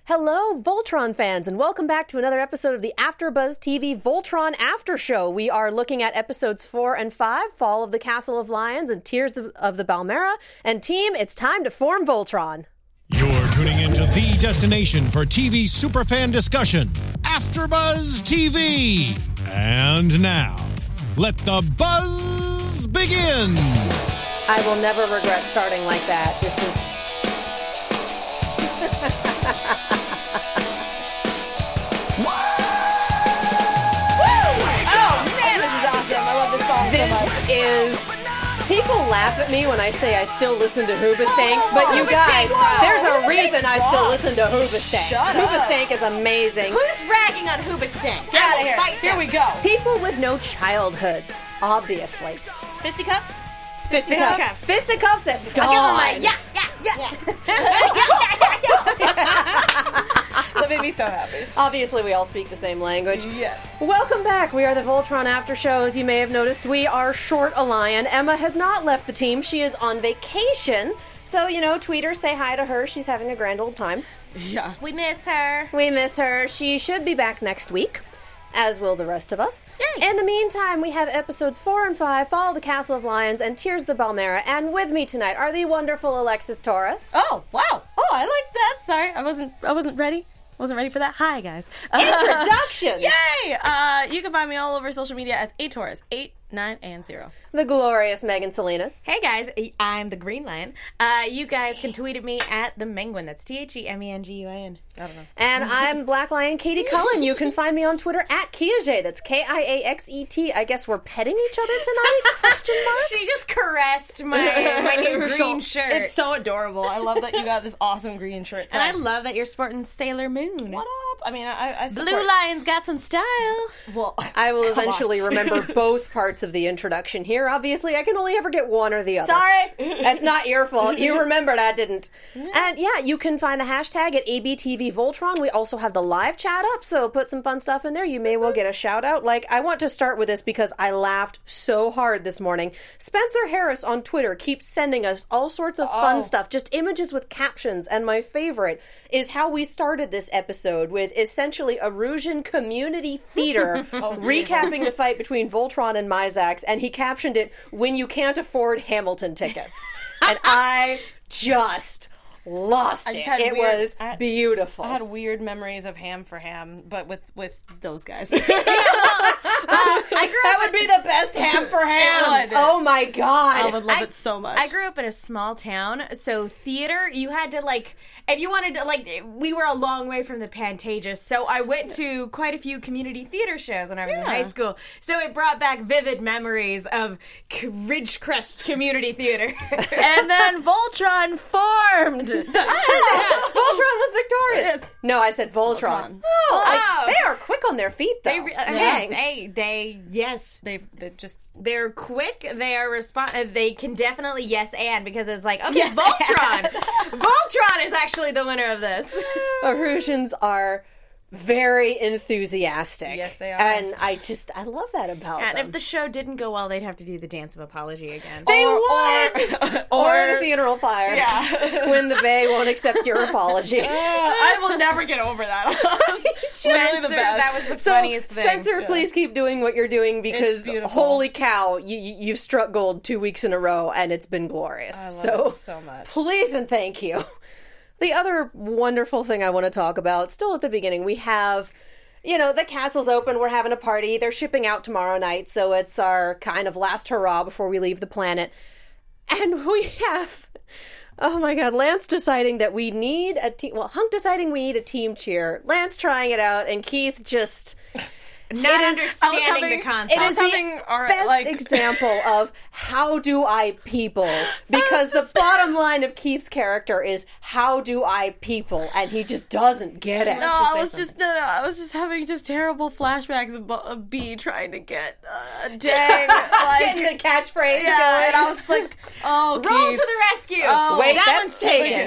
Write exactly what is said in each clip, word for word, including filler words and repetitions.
Hello, Voltron fans, and welcome back to another episode of the AfterBuzz T V Voltron After Show. We are looking at episodes four and five, Fall of the Castle of Lions and Tears of the Balmera. And team, it's time to form Voltron. You're tuning into the destination for T V superfan discussion, AfterBuzz T V. And now, let the buzz begin. I will never regret starting like that. This is... This is... People laugh at me when I say I still listen to Hoobastank, oh, but you guys, there's a reason I still listen to Hoobastank. Shut Hoobastank up. is amazing. Who's ragging on Hoobastank? Get out of here. Fight here we go. People with no childhoods, obviously. Fisticuffs? Fisticuffs. Fisticuffs at dawn. I'll give them a yeah, yeah, yeah. That made me so happy. Obviously, we all speak the same language. Yes. Welcome back. We are the Voltron After Show. As you may have noticed, we are short a lion. Emma has not left the team. She is on vacation. So, you know, tweet her, say hi to her. She's having a grand old time. Yeah. We miss her. We miss her. She should be back next week, as will the rest of us. Yay. In the meantime, we have episodes four and five, Fall of the Castle of Lions and Tears of the Balmera. And with me tonight are the wonderful Alexis Torres. Oh, wow. Oh, I like that. Sorry, I wasn't I wasn't ready. Wasn't ready for that. Hi, guys. Introductions! Yay! Uh, you can find me all over social media as A Torres, eight, nine, and zero. The glorious Megan Salinas. Hey, guys. I'm the Green Lion. Uh, you guys can tweet at me at the Menguin. That's T H E M E N G U I N. I don't know. And I'm Black Lion Katie Cullen. You can find me on Twitter at Kiaxet. That's K I A X E T. I guess we're petting each other tonight? Question mark? She just caressed my, my new green shirt. It's so adorable. I love that you got this awesome green shirt. And I love that you're sporting Sailor Moon. What up? I mean, I, I support... Blue Lion's got some style. Well, I will eventually remember both parts of the introduction here. Obviously, I can only ever get one or the other. Sorry. That's not your fault. You remembered, I didn't. And yeah, you can find the hashtag at A B T V Voltron. We also have the live chat up, so put some fun stuff in there. You may well get a shout out. Like, I want to start with this because I laughed so hard this morning. Spencer Harris on Twitter keeps sending us all sorts of fun oh. stuff, just images with captions. And my favorite is how we started this episode with essentially Erusian Community Theater oh, recapping the fight between Voltron and Myzax, and he captioned it, "When you can't afford Hamilton tickets." And I just lost I just it. had It weird, was I had, beautiful. I had weird memories of Ham for Ham, but with, with those guys. Uh, I grew that up would be the best Ham for Ham. It would. Oh my god. I would love I- it so much. I grew up in a small town, so theater, you had to, like, if you wanted to, like, we were a long way from the Pantages, so I went to quite a few community theater shows when I was Yeah. in high school. So it brought back vivid memories of C- Ridgecrest Community Theater. And then Voltron formed. Voltron was victorious. Yes. No, I said Voltron. Voltron. Oh, I- Oh. they are quick on their feet, though. They, re- I mean, Dang. they, they, yes. They've, they've just... They're quick. They are respond. They can definitely yes and because it's like okay, Yes, Voltron. Voltron is actually the winner of this. Erusians are very enthusiastic. Yes, they are. And I just, I love that about And them. if the show didn't go well, they'd have to do the dance of apology again. They Or- would! or- Or, the funeral pyre. Yeah. When the Bay won't accept your apology. I will never get over that. Spencer, Literally the best. that was the So, funniest thing. Spencer, Yeah. please keep doing what you're doing because, It's beautiful. holy cow, you, you, you've struck gold two weeks in a row and it's been glorious. I love so, it so much. please and thank you. The other wonderful thing I want to talk about, still at the beginning, we have, you know, the castle's open, we're having a party, they're shipping out tomorrow night, so it's our kind of last hurrah before we leave the planet. And we have... Oh my god, Lance deciding that we need a team... Well, Hunk deciding we need a team cheer. Lance trying it out, and Keith just... Not It is- understanding I was having- the concept. It is having the our, best like- example of how do I people, because the bottom line of Keith's character is how do I people, and he just doesn't get it. No, I was just no, no, I was just having just terrible flashbacks of, of B trying to get uh, dang, like Getting the catchphrase yeah, going. and I was like, oh, Roll Keith. to the rescue. Oh, Wait, that that's one's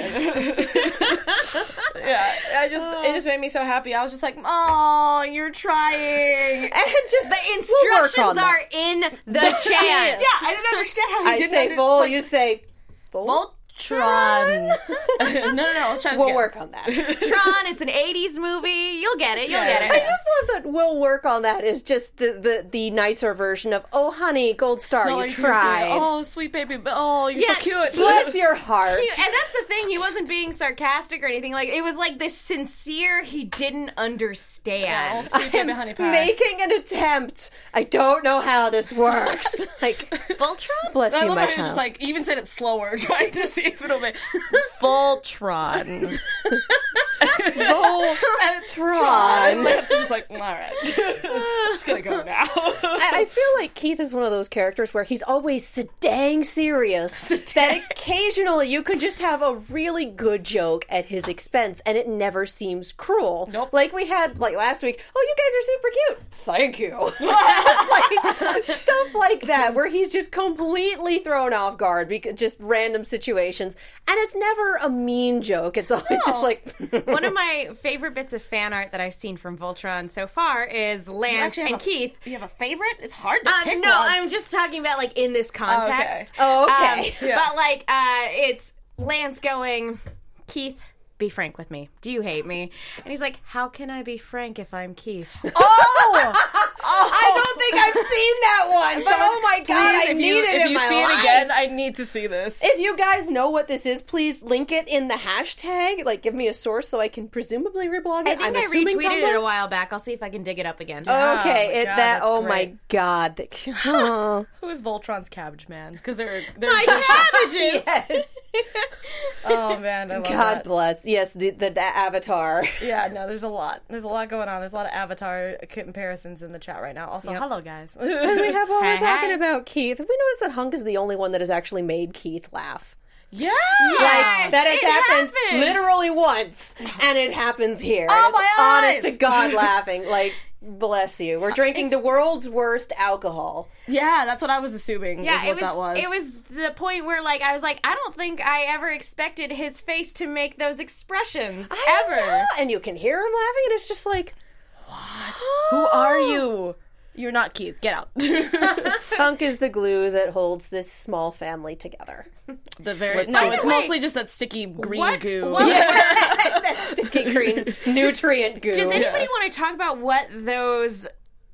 taken. Yeah, I just it just made me so happy. I was just like, oh, you're trying. And just The we'll work on instructions that. are in the Yeah, chat. I didn't understand how he I didn't say under- full, like, you say full. Tron. no, no, no. Let's try this We'll again. work on that. Tron, it's an eighties movie. You'll get it. You'll Yeah, get it. I just love that we'll work on that is just the, the, the nicer version of, oh, honey, Gold Star, No, you like, seriously, tried. Oh, sweet baby. Oh, you're Yeah, so cute. Bless your heart. He- and that's the thing. He wasn't being sarcastic or anything. Like, it was like this sincere. He didn't understand. Oh, sweet baby honey pie. Making an attempt. I don't know how this works. Like, Voltron. bless I you, love my how he child. just like even said it slower, trying to see if it'll make Voltron. Voltron. Lance is just like, all right, just gonna go now. I, I feel like Keith is one of those characters where he's always so dang serious that occasionally you could just have a really good joke at his expense and it never seems cruel. Nope. Like we had like last week, oh, you guys are super cute. Thank you. Like, stuff like that where he's just completely thrown off guard because just random situations. And it's never a mean joke. It's always just like... One of my favorite bits of fan art that I've seen from Voltron so far is Lance actually have and a- Keith. You have a favorite? It's hard to Uh, pick no, one. I'm just talking about like in this context. Oh, okay. Um, But like, uh, it's Lance going, Keith, be frank with me. Do you hate me? And he's like, how can I be frank if I'm Keith? Oh! I don't think I've seen that one, but oh my god, Please, I if need you, it if in you my see life. it again, I need to see this. If you guys know what this is, please link it in the hashtag. Like, give me a source so I can presumably reblog it. I think I'm I assuming retweeted Tumblr? it a while back. I'll see if I can dig it up again. Okay, Oh my it God, that. that's Oh my great. god, the, oh. Who is Voltron's cabbage man? Because they're they're My cabbages! Yes. oh man, I love God that. bless. Yes, the, the the avatar. Yeah, no, there's a lot. There's a lot going on. There's a lot of Avatar comparisons in the chat right now. Also, Yep. hello guys. And we have while Hey, we're talking hey. about Keith. Have we noticed that Hunk is the only one that has actually made Keith laugh? yeah. Like that has it happened happened. literally once, and it happens here. Oh, And it's my honest eyes. to God, laughing. Like, bless you. We're drinking the world's worst alcohol. Yeah, that's what I was assuming. Yeah, is what it was, that was. it was the point where, like, I was like, I don't think I ever expected his face to make those expressions I ever. know. And you can hear him laughing, and it's just like, Who are you? You're not Keith. Get out. Hunk is the glue that holds this small family together. the very Let's no, find it's out. mostly just that sticky green What- goo. what- That sticky green nutrient goo. Does anybody want to talk about what those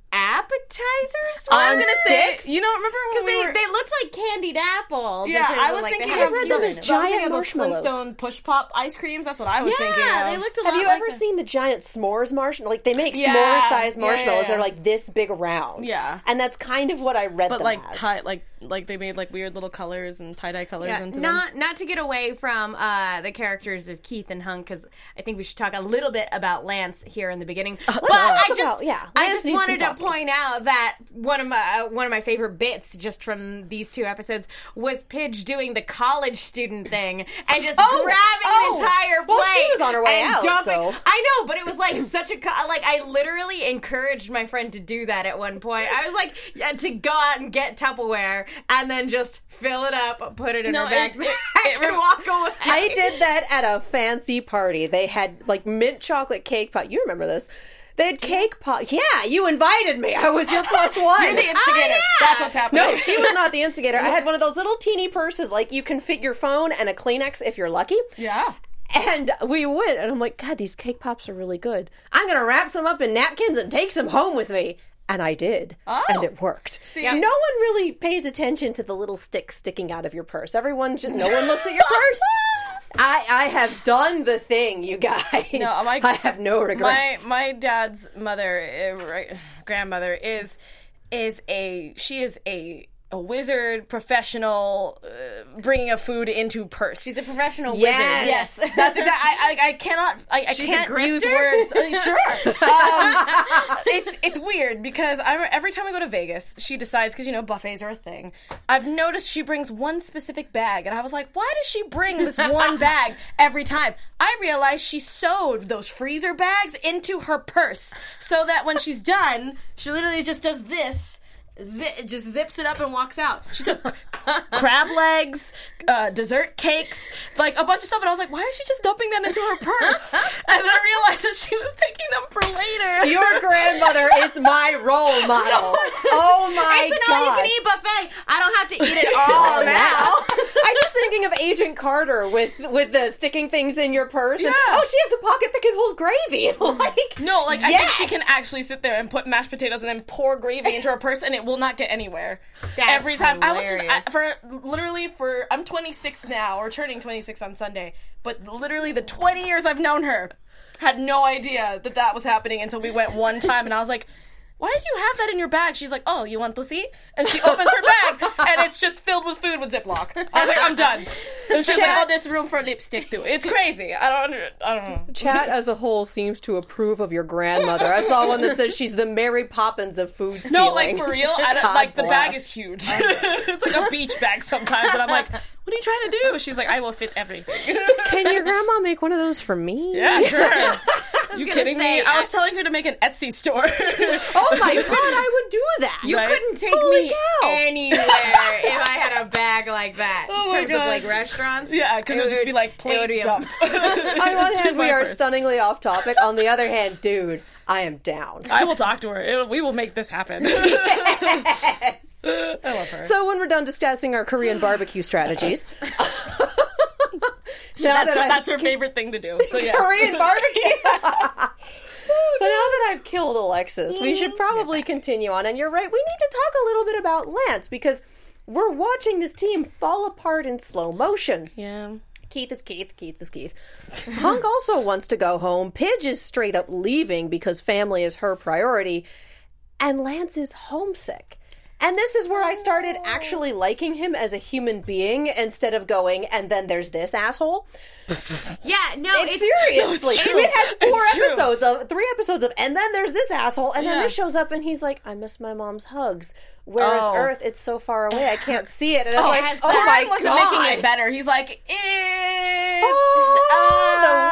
appetizers On were? I'm gonna sticks? say, you know, remember when Because we they, were? they looked like candied apples. in yeah, terms I of, was like, thinking they of had read the, them skin as in it. giant I was thinking of those marshmallows. Flintstone push pop ice creams. That's what I was thinking Yeah, of. they looked a lot Have you like ever that. seen the giant s'mores marshmallow? Like, they make Yeah. s'more-sized Yeah, marshmallows. yeah, yeah. They're like this big around. Yeah. And that's kind of what I read But them like as. tie, like like they made like weird little colors and tie dye colors Yeah, into not them. not to get away from uh, the characters of Keith and Hunk, because I think we should talk a little bit about Lance here in the beginning. But talk I just, about- yeah, I Lance just needs wanted some to talking. point out that one of my uh, one of my favorite bits just from these two episodes was Pidge doing the college student thing and just Oh, grabbing oh. an entire plate. Well, she was on her way and out, dumping- so- I know, but it was like such a co- like I literally encouraged my friend to do that at one point. I was like, yeah, to go out and get Tupperware and then just fill it up, put it in No, her it- backpack, it- it and walk away. I did that at a fancy party. They had like mint chocolate cake pop. You remember this? They had cake pop. Yeah, you invited me. I was your plus one. You're the instigator. yeah. That's what's happening. No, she was not the instigator. I had one of those little teeny purses, like you can fit your phone and a Kleenex if you're lucky. Yeah. And we went, and I'm like, God, these cake pops are really good. I'm going to wrap some up in napkins and take some home with me. And I did. Oh. And it worked. See- No one really pays attention to the little sticks sticking out of your purse. Everyone just, no one looks at your purse. I, I have done the thing, you guys. No, my- I have no My regrets. my dad's mother, uh, right, grandmother is is a she is a a wizard professional uh, bringing a food into purse. She's a professional Yes. wizard. Yes, that's exactly. I, I I cannot. I, I She's a can't grifter? use words. Uh, sure. Um, it's it's weird because I every time I go to Vegas, she decides because you know buffets are a thing. I've noticed she brings one specific bag, and I was like, why does she bring this one bag every time? I realized she sewed those freezer bags into her purse so that when she's done, she literally just does this. zi- just zips it up and walks out. She took crab legs, uh, dessert cakes, like a bunch of stuff, and I was like, why is she just dumping that into her purse? And then I realized that she was taking them for later. Your grandmother is my role model. Oh my It's an god! all-you-can-eat buffet. I don't have to eat it all Oh, now. I'm just thinking of Agent Carter with with the sticking things in your purse. And, Yeah. oh, she has a pocket that can hold gravy. like No, like I yes! think she can actually sit there and put mashed potatoes and then pour gravy into her purse, and it will not get anywhere. That's Every time I was just hilarious. I, for literally for I'm twenty-six now, or turning twenty-six on Sunday, but literally the twenty years I've known her, had no idea that that was happening until we went one time, and I was like, why do you have that in your bag? She's like, oh, you want to see? And she opens her bag, and it's just filled with food with Ziploc. I was like, I'm done. And she's like, oh, there's room for lipstick too. It's crazy. I don't, under- I don't know. Chat as a whole seems to approve of your grandmother. I saw one that says she's the Mary Poppins of food stealing. No, like for real, I don't, God like the bless. bag is huge. It's like a beach bag sometimes, and I'm like, what are you trying to do? She's like, I will fit everything. Can your grandma make one of those for me? Yeah, sure. You gonna kidding say, me? I I- was telling her to make an Etsy store. Oh my god, I would do that. You Right? couldn't take Holy me cow. anywhere if I had a bag like that. Oh in my terms of God. like restaurants. Yeah, because it would just be like it would plain be a- dump. On one To hand, we my are purse. stunningly off topic. On the other hand, dude, I am down. I will talk to her. It'll, we will make this happen. I love her. So when we're done discussing our Korean barbecue strategies, now that's, that her, I've- that's her favorite thing to do. So yes. Korean barbecue. So now that I've killed Alexis, we should probably continue on. And you're right, we need to talk a little bit about Lance because we're watching this team fall apart in slow motion. Yeah. Keith is Keith, Keith is Keith. Hunk also wants to go home. Pidge is straight up leaving because family is her priority. And Lance is homesick. And this is where I started actually liking him as a human being instead of going, and then there's this asshole. Yeah, no, It's it's seriously. true. It has four It's true. episodes of three episodes of, and then there's this asshole, and then Yeah. this shows up, and he's like, "I miss my mom's hugs. Where is Oh. Earth? It's so far away, I can't see it." And it's Oh, like, has "Oh that. my Ryan wasn't god!" making it better. He's like, it's Oh,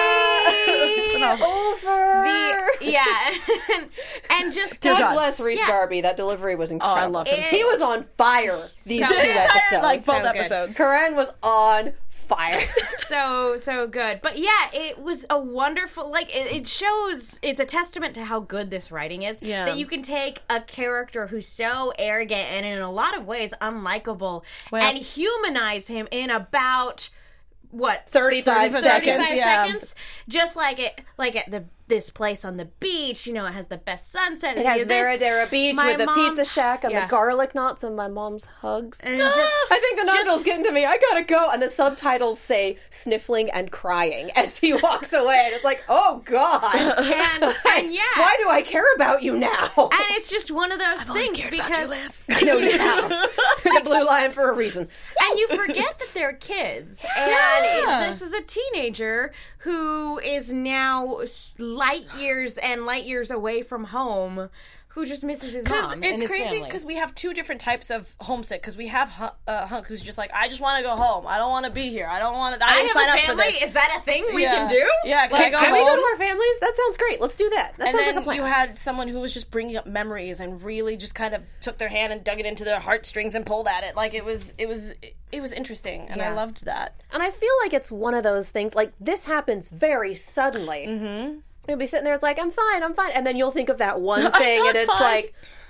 uh, the way over. the yeah, and, and just Dear God God bless Reese Yeah. Darby. That delivery was incredible. I love him. He was on fire these So two good. episodes. like both So good. episodes. Karen was on fire. so so good. But yeah, it was a wonderful like it, it shows it's a testament to how good this writing is. Yeah. That you can take a character who's so arrogant and in a lot of ways unlikable Well- and humanize him in about what thirty-five thirty-five seconds. thirty-five yeah. seconds, just like it, like at the this place on the beach. You know, it has the best sunset. It has Veradera Beach my with the mom's- pizza shack and yeah. the garlic knots and my mom's hugs. And just- I think the novel's getting to me. I gotta go. And the subtitles say sniffling and crying as he walks away. And it's like, oh God. and, and yeah, Why do I care about you now? and it's just one of those things because I know you have. You're the blue lion for a reason. and you forget that they're kids, and Yeah. it, this is a teenager who is now s- light years and light years away from home, who just misses his Because mom and it's his crazy family. because we have two different types of homesick. Because we have Hunk, uh, Hunk who's just like, I just want to go home. I don't want to be here. I don't want to. I I didn't have sign a up family. for this. Is that a thing we Yeah. can do? Yeah, can I go Can we home? go to our families? That sounds great. Let's do that. That and sounds then like a plan. you had someone who was just bringing up memories and really just kind of took their hand and dug it into their heartstrings and pulled at it. Like it was, it was, it was interesting, and I Yeah. loved that. And I feel like it's one of those things, like, this happens very suddenly. Mm-hmm. You'll be sitting there, it's like, I'm fine, I'm fine. And then you'll think of that one thing, not and it's fine. like,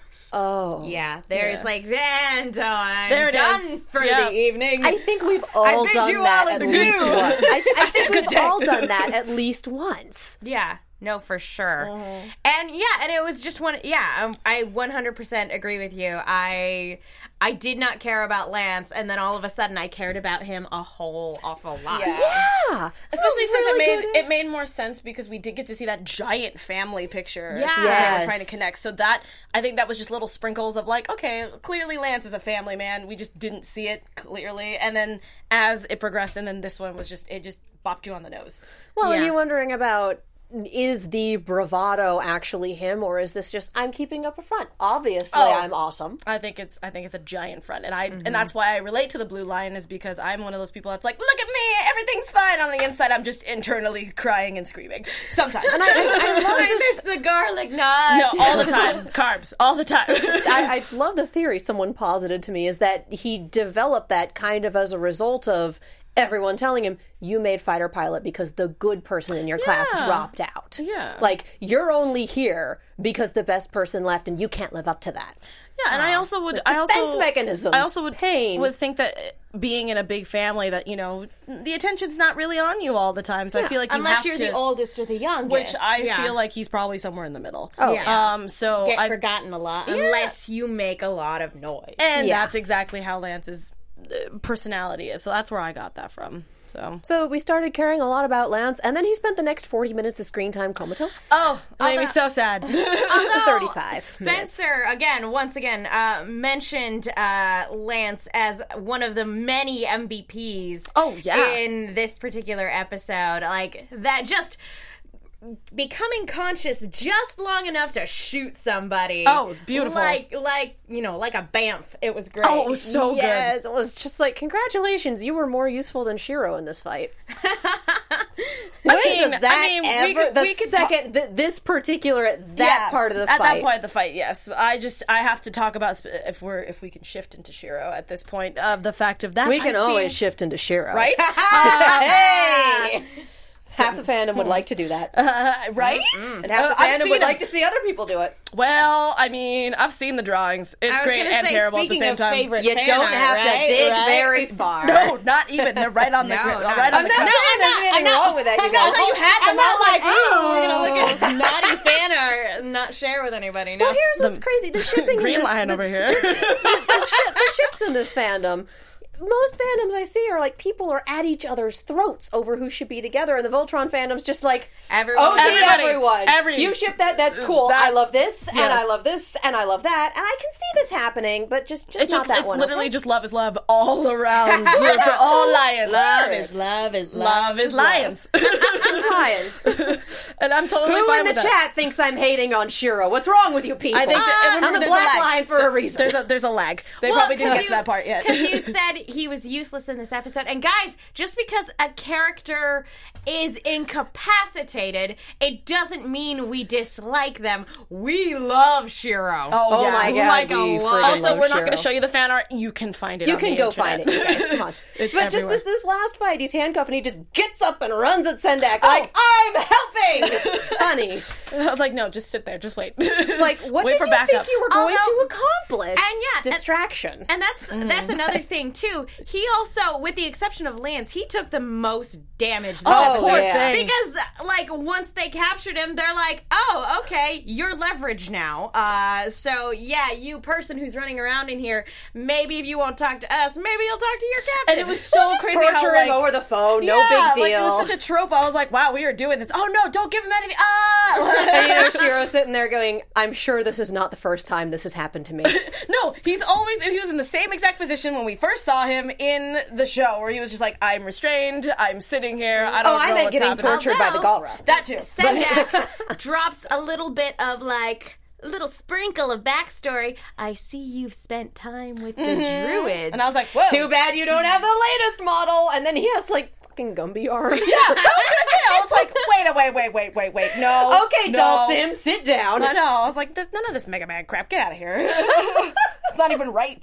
oh. Yeah, there's Yeah. like, and I'm There it done is. for Yeah. the evening. I think we've all bid done you that all at adieu. least once. I, I think good we've day. all done that at least once. Yeah, no, for sure. Mm-hmm. And yeah, and it was just one. Yeah, um, I one hundred percent agree with you. I I did not care about Lance, and then all of a sudden, I cared about him a whole awful lot. Yeah. Yeah. Especially Oh, since really it made good. it made more sense because we did get to see that giant family picture. as Yeah. we were Yes. trying to connect. So that I think that was just little sprinkles of like, okay, clearly Lance is a family man. We just didn't see it clearly. And then as it progressed, and then this one was just it just bopped you on the nose. Well, and Yeah. you wondering about is the bravado actually him, or is this just I'm keeping up a front? Obviously, Oh. I'm awesome. I think it's I think it's a giant front, and I and that's why I relate to the Blue Lion, is because I'm one of those people that's like, look at me, everything's fine. On the inside, I'm just internally crying and screaming sometimes. And I, I love I this. miss the garlic nuts. no, all the time, carbs, all the time. I, I love the theory someone posited to me is that he developed that kind of as a result of everyone telling him, you made fighter pilot because the good person in your class Yeah. dropped out. Yeah. Like, you're only here because the best person left and you can't live up to that. Yeah, and I also would. I defense also mechanisms, I also would pain. would think that being in a big family, that you know, the attention's not really on you all the time. So I feel like you Unless have you're to, the oldest or the youngest. which I Yeah. feel like he's probably somewhere in the middle. Oh, yeah. Um. So get I forgotten a lot unless you make a lot of noise. and Yeah. that's exactly how Lance's uh, personality is. So that's where I got that from. So. So we started caring a lot about Lance, and then he spent the next forty minutes of screen time comatose. Oh, it made me so sad. thirty-five. Spencer, again, once again, uh, mentioned uh, Lance as one of the many M V Ps Oh, yeah. in this particular episode. Like, that just becoming conscious just long enough to shoot somebody. Oh, it was beautiful. Like, like you know, like a bamf. It was great. Oh, it was so good. Yes, it was just like, congratulations, you were more useful than Shiro in this fight. I mean, Does that I mean, ever, we could, the we could talk- second, th- this particular, that Yeah, part of the at fight. that point of the fight, yes. I just I have to talk about sp- if we're if we can shift into Shiro at this point of the fact of that we fight can always scene, shift into Shiro. right? Hey! Half the fandom would like to do that. Uh, right? And half the Uh, I've fandom seen would him. like to see other people do it. Well, I mean, I've seen the drawings. It's I was great gonna and say, terrible at the speaking same of time. favorite You fan don't art, have right? to dig Right? very far. No, not even. They're right on the No, grid. no, right no. on the I'm not cusp. saying there's anything wrong with that, you guys. I thought you had them. I was like, ooh, we're gonna look at naughty fan art, not share with anybody. No. Well, here's what's crazy. The shipping Green in this, Lion the, over here. just- the, the, ship, the ships in this fandom, most fandoms I see are like people are at each other's throats over who should be together, and the Voltron fandom's just like, Everyone. oh, gee, Everybody. everyone, Every- you ship that, that's cool. That's- I love this, and yes. I love this, and I love that, and I can see this happening, but just, just It's not just that it's one. literally okay? just love is love all around for all lions. Love Weird. is love is love. Love is lions. It's lions. And I'm totally Who fine in the with that. chat thinks I'm hating on Shiro? What's wrong with you people? I think that I'm the there's a black lag. line for a reason. There's a there's a lag. They Well, probably didn't 'cause get you- to that part yet. Because you said he was useless in this episode. And guys, just because a character is incapacitated, it doesn't mean we dislike them. We love Shiro. Oh, yeah. my God, Like we a friggin' lot. love Also, we're not Shiro. going to show you the fan art. You can find it. You on can the go internet. find it, you guys. Come on. It's but just everywhere. this, this last fight, he's handcuffed and he just gets up and runs at Sendak like, I'm helping, honey. I was like, no, just sit there. Just wait. It's like, what Wait did for you backup. think you were going Although- to accomplish? And yeah, and- distraction. And that's that's another thing too. He also, with the exception of Lance, he took the most damage this Oh, episode. poor thing. Because like once they captured him, they're like, "Oh, okay, you're leveraged now." Uh, so yeah, you person who's running around in here, maybe if you won't talk to us, maybe you'll talk to your captain. And it was so Just crazy torture how, him like, over the phone. No yeah, big like, deal. it was such a trope. I was like, wow, we are doing this. Oh no, don't give him anything. Ah! and you know, Shiro's sitting there going, I'm sure this is not the first time this has happened to me. No, he's always, he was in the same exact position when we first saw him in the show, where he was just like, I'm restrained, I'm sitting here, I don't Oh, know I meant what's getting happening. tortured by the Although- Galra. That too. Sendak drops a little bit of like a little sprinkle of backstory. I see you've spent time with the druids. And I was like, whoa. Too bad you don't have the latest model. And then he has like fucking Gumby arms. Yeah, I was gonna say, I was like, wait, wait, wait, wait, wait, wait, no. Okay, no. Dulcim, sit down. I know, I was like, there's none of this Mega Man crap, get out of here. It's not even right.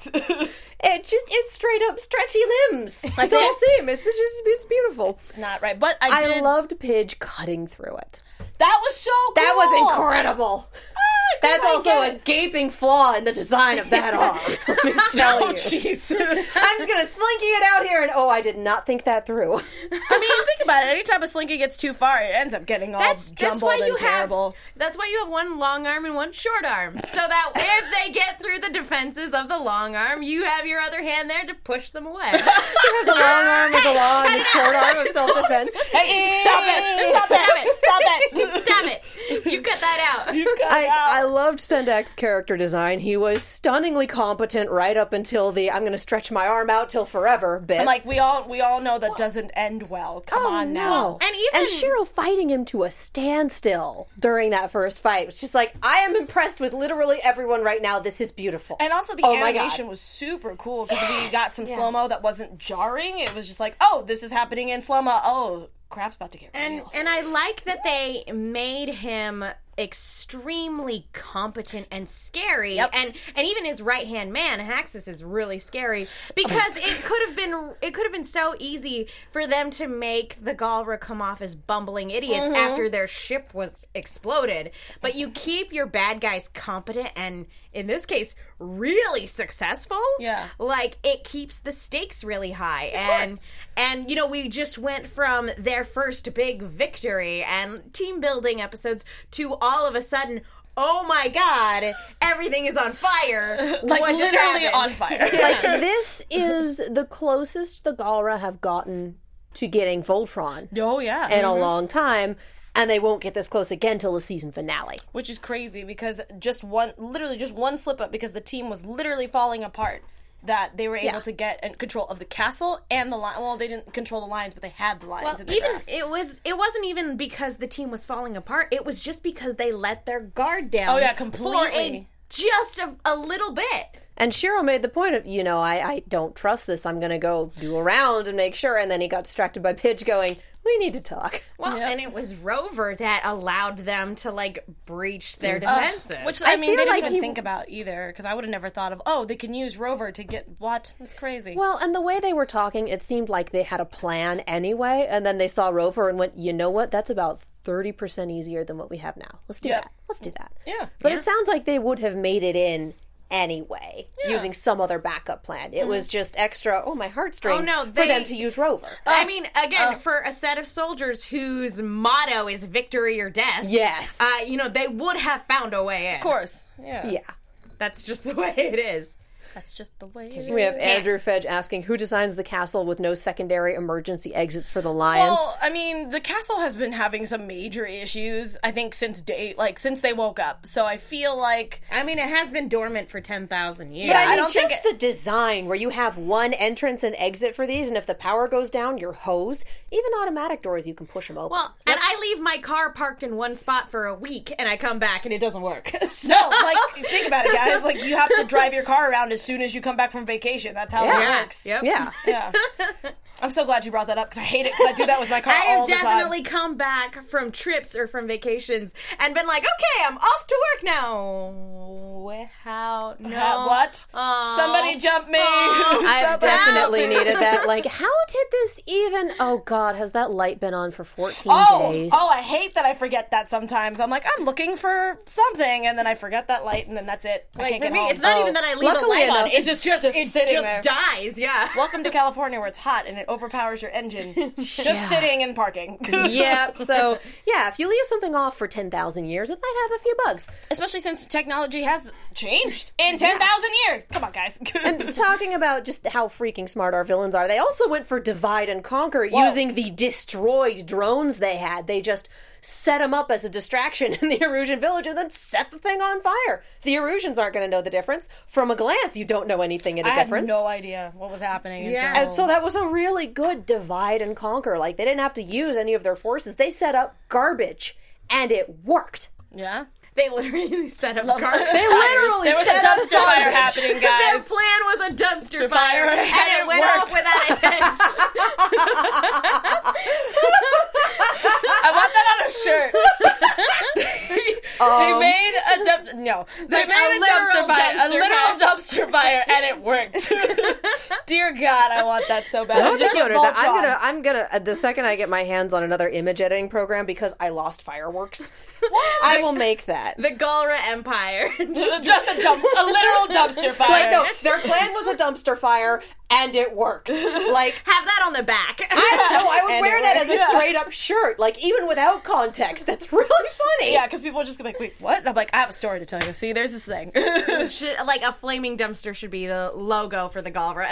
It just, it's straight up stretchy limbs. That's Dulcim. It's just, it's beautiful. Not right, but I I did. loved Pidge cutting through it. that was so cool. That was incredible. That's I also get a it. gaping flaw in the design of that arm. Let me tell Oh, you. jeez. I'm just gonna slinky it out here, and oh, I did not think that through. I mean, think about it. Anytime a slinky gets too far, it ends up getting all That's, jumbled that's why you and terrible. have that's why you have one long arm and one short arm. So that if they get through the defenses of the long arm, you have your other hand there to push them away. You have the long arm with the long and the short arm of self-defense. Hey, stop it! Stop it! Stop it! Damn it! You cut that out. You got I, out. I loved Sendak's character design. He was stunningly competent right up until the "I'm going to stretch my arm out till forever" bit. I'm like, we all we all know that doesn't end well. Come on now. No. And even- and Shiro fighting him to a standstill during that first fight. It's just like, I am impressed with literally everyone right now. This is beautiful. And also the Oh my animation God. was super cool because we got some slow-mo that wasn't jarring. It was just like, oh, this is happening in slow-mo. Oh, crap's about to get And real. and I like that they made him extremely competent and scary. Yep. And and even his right hand man, Haxus, is really scary because it could have been it could have been so easy for them to make the Galra come off as bumbling idiots Mm-hmm. after their ship was exploded. But you keep your bad guys competent and in this case really successful. Yeah. Like it keeps the stakes really high. and course. and you know, we just went from their first big victory and team building episodes to all of a sudden, oh my god, everything is on fire. like What just literally happened? on fire. Like, this is the closest the Galra have gotten to getting Voltron Oh yeah. in a long time, and they won't get this close again till the season finale. Which is crazy because just one, literally just one slip up because the team was literally falling apart. That they were able Yeah. to get in control of the castle and the lion. Well, they didn't control the lions, but they had the lions Well, in their even grasp. it was it wasn't even because the team was falling apart. It was just because they let their guard down. Oh, yeah, For completely. a, just a, a little bit. And Shiro made the point of, you know, I, I don't trust this. I'm going to go do a round and make sure. And then he got distracted by Pidge going, we need to talk. Well, Yep. and it was Rover that allowed them to like breach their defenses. Which, I, I mean, feel they didn't like even he- think about either, because I would have never thought of, oh, they can use Rover to get what? That's crazy. Well, and the way they were talking, it seemed like they had a plan anyway. And then they saw Rover and went, you know what? That's about thirty percent easier than what we have now. Let's do Yep. that. Let's do that. Yeah. But it sounds like they would have made it in anyway, using some other backup plan. It was just extra, oh, my heartstrings, Oh, no, for they- them to use Rover. I mean, again, for a set of soldiers whose motto is victory or death, Yes. uh, you know, they would have found a way in. of course. Yeah. yeah. That's just the way it is. That's just the way it We have is. Andrew Fedge asking, who designs the castle with no secondary emergency exits for the lions? Well, I mean, the castle has been having some major issues, I think, since day, like, since they woke up. So I feel like... I mean, it has been dormant for ten thousand years. But I, I mean, don't just think the design where you have one entrance and exit for these, and if the power goes down, you're hosed. Even automatic doors, you can push them open. Well, and I leave my car parked in one spot for a week, and I come back, and it doesn't work. So, No, like, think about it, guys. Like, you have to drive your car around as soon as you come back from vacation. That's how Yeah. it works. Yep. yeah. Yeah. I'm so glad you brought that up, because I hate it, because I do that with my car I all have the time. definitely come back from trips or from vacations and been like, okay, I'm off to work now. How? No. Uh, what? Oh. Somebody jump me. I've Somebody- definitely needed that. Like, how did this even... Oh, God, has that light been on for fourteen Oh, days? oh, I hate that I forget that sometimes. I'm like, I'm looking for something, and then I forget that light, and then that's it. I Like, can't for get me, home. it's not Oh, even that I leave a luckily light on. enough, It's just, just, just it sitting just there. dies, yeah. Welcome to California, where it's hot and it overpowers your engine. Just sitting and parking. Yep. So, yeah, if you leave something off for ten thousand years, it might have a few bugs. Especially since technology has changed in ten thousand years. Come on, guys. And talking about just how freaking smart our villains are, they also went for divide and conquer Whoa. using the destroyed drones they had. They just set them up as a distraction in the Erusian village and then set the thing on fire. The Erusians aren't going to know the difference. From a glance, you don't know anything in a I had difference. no idea what was happening. Yeah. Until... And so that was a really good divide and conquer. Like, they didn't have to use any of their forces. They set up garbage, and it worked. yeah. They literally set up Love- garbage. They literally There was a set up dumpster fire garbage. happening, Their guys. plan was a dumpster fire, fire, and, and it it went worked. off without a hitch. I want that on a shirt. they made a dump. No, they Like made a a, dumpster literal fire, a dumpster literal fire. dumpster fire, and it worked. Dear God, I want that so bad. I'm I'm just just with that. I'm Voltron. gonna, I'm gonna. Uh, the second I get my hands on another image editing program, because I lost fireworks, I will make that. The Galra Empire. Just, just a dump, a literal dumpster fire. Like, no, their plan was a dumpster fire, and it worked. Like, Have that on the back. I don't know, I would And wear it that worked. as a Yeah. straight up shirt, like, even without context. That's really funny. Yeah, because people are just gonna be like, wait, what? And I'm like, I have a story to tell you. See, there's this thing. Should, like a flaming dumpster should be the logo for the Galra.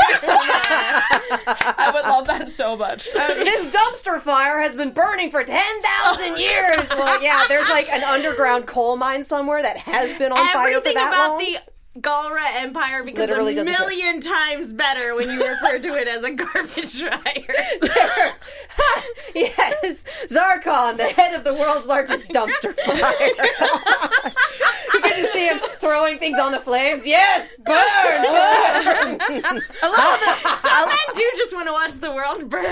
I would love that so much. This dumpster fire has been burning for ten thousand years. Well, yeah, there's like an underground coal mine somewhere that has been on fire for Everything that about long. the Galra Empire becomes Literally a doesn't million times better when you refer to it as a garbage dryer. Yes, Zarkon, the head of the world's largest dumpster fire. You get to see him throwing things on the flames. Yes, burn, burn. I love that. Some men do just want to watch the world burn.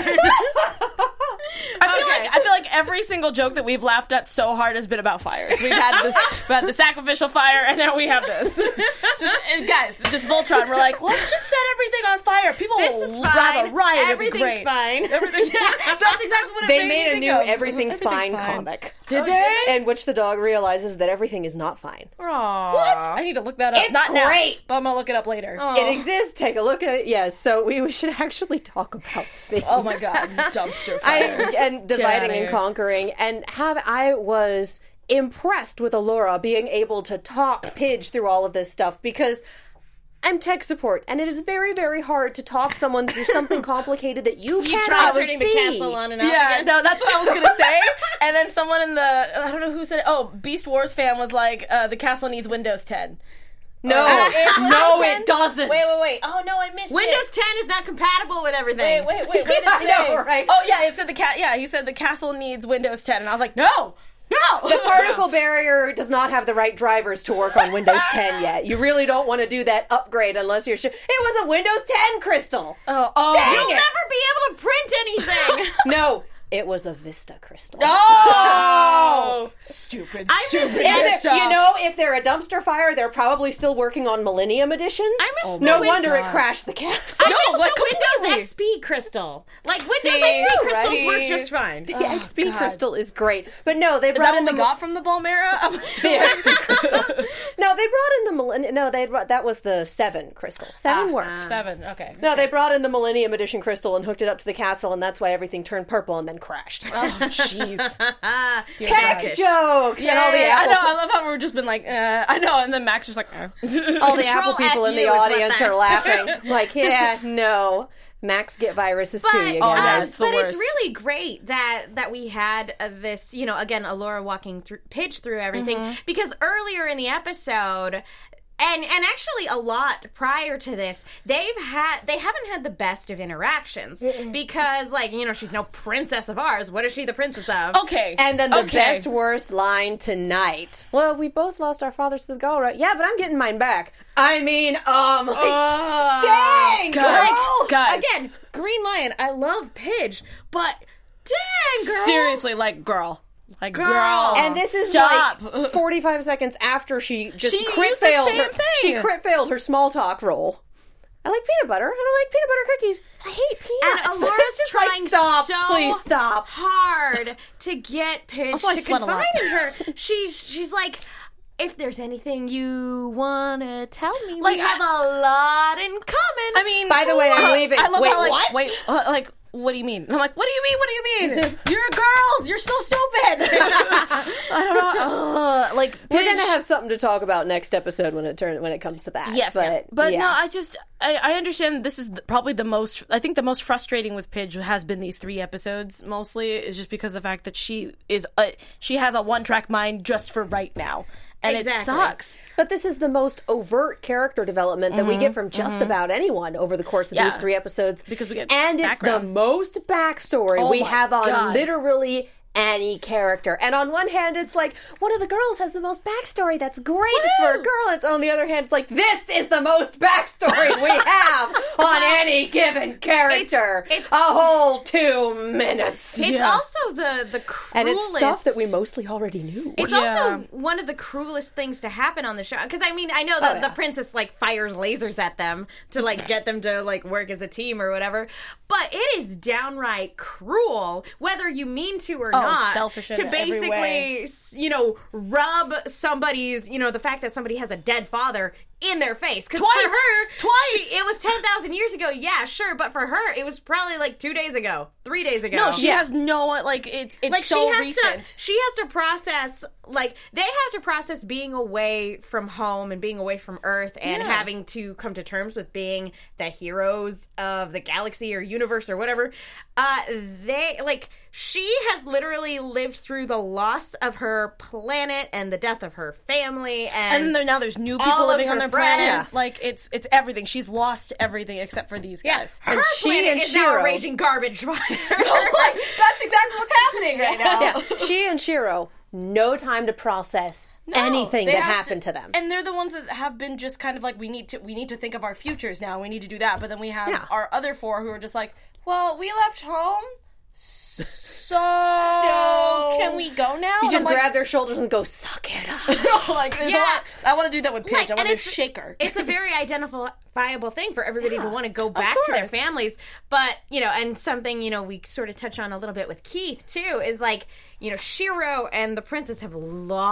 I feel Okay. like I feel like every single joke that we've laughed at so hard has been about fires. We've had this, we had the sacrificial fire, and now we have this. Just uh, guys, just Voltron. We're like, let's just set everything on fire. People This will is have fine. a riot. It'd be Everything's great. fine. Everything. Yeah, that's exactly what it They made, made me a think new of. Everything's, Fine, fine. comic. Did they? In which the dog realizes that everything is not fine. Aww. What? I need to look that up. It's Not great. now, but I'm gonna look it up later. It exists. Take a look at it. Yes, so we, we should actually talk about things. Oh my god, dumpster I, fire. and dividing outta and here. conquering, and have I was impressed with Allura being able to talk Pidge through all of this stuff, because I'm tech support, and it is very, very hard to talk someone through something complicated that you You cannot try turning see. the castle on and off Yeah, again. no, that's what I was gonna say. And then someone in the I don't know who said it. Oh, Beast Wars fan was like, uh, the castle needs Windows ten. No, Uh, no, it doesn't. Wait, wait, wait. Oh no, I missed Windows it. ten is not compatible with everything. Wait, wait, wait. Wait I know, right? Oh yeah, it said the cat. Yeah, he said the castle needs Windows ten, and I was like, no, no. The particle barrier does not have the right drivers to work on Windows ten yet. You really don't want to do that upgrade unless you're sure. It was a Windows ten crystal. Oh, oh. Dang You'll it. never be able to print anything. No, it was a Vista crystal. Oh, stupid, I stupid. miss- And if, stuff. you know, if they're a dumpster fire, they're probably still working on Millennium Edition. I miss the No Win- wonder it God. crashed the castle. I No, miss like, the Windows completely. X P crystal. Like Windows See, X P crystals right? work just fine. The X P God. crystal is great, but no, they Is brought that in what the we got from the Balmera? I'm the X P crystal. No, they brought in the Millennium. No, they brought, that was the Seven crystal. Seven Ah, worked. Seven. Okay. No, they brought in the Millennium Edition crystal and hooked it up to the castle, and that's why everything turned purple and then crashed. Oh, jeez. Tech God. jokes and all the Yeah, I Apple, know. I love how we've just been like, uh, I know, and then Max just like, uh. all the Apple people F in the you is what audience that- are laughing. Like, yeah, no, Max get viruses But, too. You Oh, guys. yeah, um, it's the but it's worst. really great that that we had uh, this, you know, again, Allura walking through, Pidge through everything, Mm-hmm. because earlier in the episode, and and actually a lot prior to this, they've had they haven't had the best of interactions because, like, you know, she's no princess of ours. What is she the princess of? Okay. And then the okay. best worst line tonight. Well, we both lost our fathers to the Galra. Yeah, but I'm getting mine back. I mean, um, like, Uh, dang, guys, girl. guys. Again, Green Lion, I love Pidge, but dang, girl. Seriously, like, girl. Like, girl. Girl. And this is Stop. like forty-five seconds after she just She crit used the failed. same her, thing. She crit failed her small talk roll. I like peanut butter, and I like peanut butter cookies. I hate peanuts. And Allura's Just like, trying stop, so please stop. hard to get Pidge Also, I to sweat a lot. confide in her. She's she's like, if there's anything you want to tell me, Like, we have a lot in common. I mean, By the way, I'm uh, leaving. I love Wait, how, like, what? wait, uh, like, what do you mean? And I'm like, what do you mean? What do you mean? You're girls. You're so stupid. I don't know. Uh, like, We're Pidge- gonna have something to talk about next episode when it turn when it comes to that. Yes, but, but yeah. no, I just I, I understand this is the, probably the most. I think the most frustrating with Pidge has been these three episodes. Mostly is just because of the fact that she is a, she has a one track mind just for right now, and Exactly. it sucks. But this is the most overt character development that we get from just about anyone over the course of Yeah. these three episodes. Because we get and it's background. the most backstory Oh we my have on God. literally any character. And on one hand, it's like, one of the girls has the most backstory. That's great. It's for a girl. And on the other hand, it's like, this is the most backstory we have on any given character. It's- it's- a whole two minutes. it's Yeah. also the the cruelest. and it's stuff that we mostly already knew. It's Yeah. also one of the cruelest things to happen on the show. Because, I mean, I know that Oh, yeah. the princess, like, fires lasers at them to, like, get them to, like, work as a team or whatever. But it is downright cruel, whether you mean to or Oh, not, selfish in to every basically, way. s- you know, rub somebody's, you know, the fact that somebody has a dead father in their face. Because Twice! for her, Twice! She, it was ten thousand years ago, yeah, sure, but for her, it was probably like two days ago, three days ago. No, she has no, like, it's it's like so she has recent. to she has to process, like, they have to process being away from home and being away from Earth and Yeah. having to come to terms with being the heroes of the galaxy or universe or whatever. Uh, they, like, she has literally lived through the loss of her planet and the death of her family, and, And there, now there's new all people of living her on their friends. planet. Like, it's it's everything. She's lost everything except for these guys. her And she planet and is now a Shiro- raging garbage fire. Like, that's exactly what's happening right now. Yeah, she and Shiro, no time to process anything they that have happened to, them. And they're the ones that have been just kind of like, we need to we need to think of our futures now. We need to do that. But then we have Yeah. our other four who are just like, well, we left home, so, can we go now? You And just I'm grab their shoulders and go, suck it up. like, like, there's a Yeah. lot. I want to do that with Pidge. Like, I want and to it's- shake her. It's a very identifiable thing for everybody to want to go back to their course. families. But, you know, and something, you know, we sort of touch on a little bit with Keith, too, is like, you know, Shiro and the princess have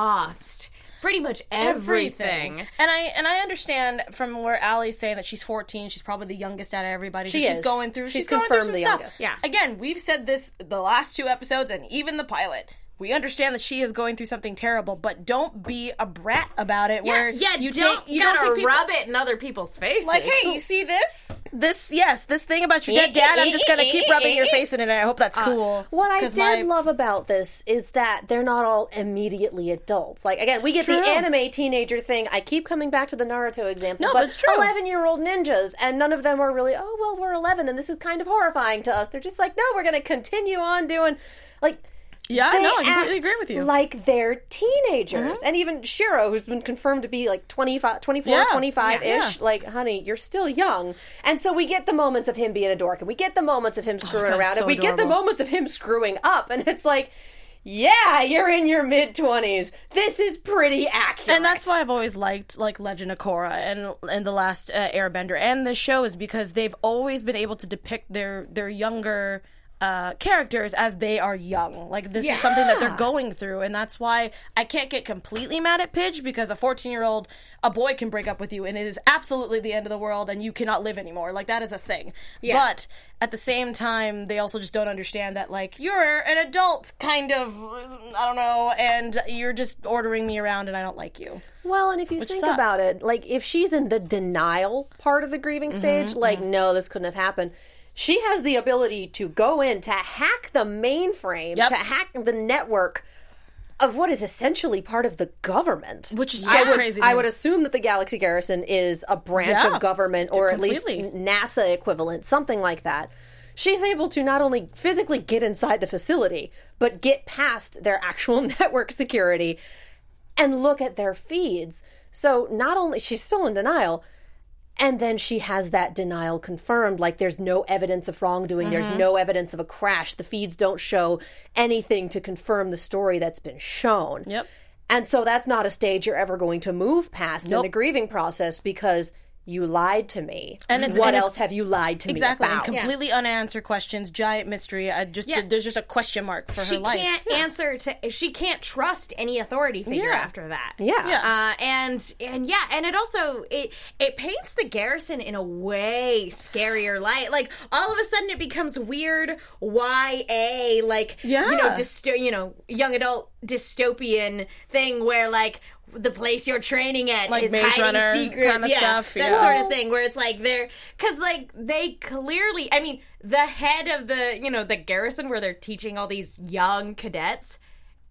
lost pretty much everything. And I and I understand from where Allie's saying that she's fourteen, she's probably the youngest out of everybody. She that she's is. going through. She's She's, going through confirmed some the stuff. youngest. Yeah. Again, we've said this the last two episodes and even the pilot. We understand that she is going through something terrible, but don't be a brat about it. Yeah, where yeah, you don't, take you gotta don't take people, rub it in other people's faces. like, hey, you see this? This yes, this thing about your dead dad. I'm just gonna keep rubbing your face in it. I hope that's cool. What I 'Cause did my- love about this is that they're not all immediately adults. Like, again, we get True. the anime teenager thing. I keep coming back to the Naruto example. No, but but it's true. eleven-year-old ninjas, and none of them are really, oh, well, we're eleven, and this is kind of horrifying to us. They're just like, no, we're going to continue on doing, like... Yeah, They no, I completely act agree with you. like they're teenagers. And even Shiro, who's been confirmed to be like twenty-five, twenty-four, Yeah. twenty-five-ish, Yeah. like, honey, you're still young. And so we get the moments of him being a dork, and we get the moments of him screwing God, around, so and we get the adorable. moments of him screwing up. And it's like, yeah, you're in your mid-twenties. This is pretty accurate. And that's why I've always liked like Legend of Korra and and the Last uh, Airbender and this show is because they've always been able to depict their their younger uh, characters as they are young. Like this is something that they're going through, and that's why I can't get completely mad at Pidge because a fourteen year old, a boy can break up with you, and it is absolutely the end of the world, and you cannot live anymore. Like that is a thing. Yeah. But at the same time, they also just don't understand that like you're an adult, kind of. I don't know, and you're just ordering me around, and I don't like you. Well, and if you think sucks. about it, like, if she's in the denial part of the grieving stage, like, no, this couldn't have happened, she has the ability to go in, to hack the mainframe, Yep. to hack the network of what is essentially part of the government. Which is I so would, crazy to I me. would assume that the Galaxy Garrison is a branch Yeah, of government, or at least completely. NASA equivalent, something like that. She's able to not only physically get inside the facility, but get past their actual network security and look at their feeds. So not only, she's still in denial, and then she has that denial confirmed. Like, there's no evidence of wrongdoing. There's no evidence of a crash. The feeds don't show anything to confirm the story that's been shown. Yep. And so that's not a stage you're ever going to move past in the grieving process because you lied to me. And it's- what and it's- else have you lied to Exactly, me and about? completely unanswered questions, giant mystery. I just Yeah. there's just a question mark for she her life. can't answer to. She can't trust any authority figure Yeah. after that. Yeah. Yeah. Uh, and and yeah, and it also it it paints the Garrison in a way scarier light. Like all of a sudden, it becomes weird Y A, like Yeah. you know, dysto- you know, young adult dystopian thing where like. The place you're training at Like is Maze hiding Runner secrets, kinda yeah, stuff, that yeah. sort of thing. Where it's like they're because like they clearly, I mean, the head of the you know the garrison where they're teaching all these young cadets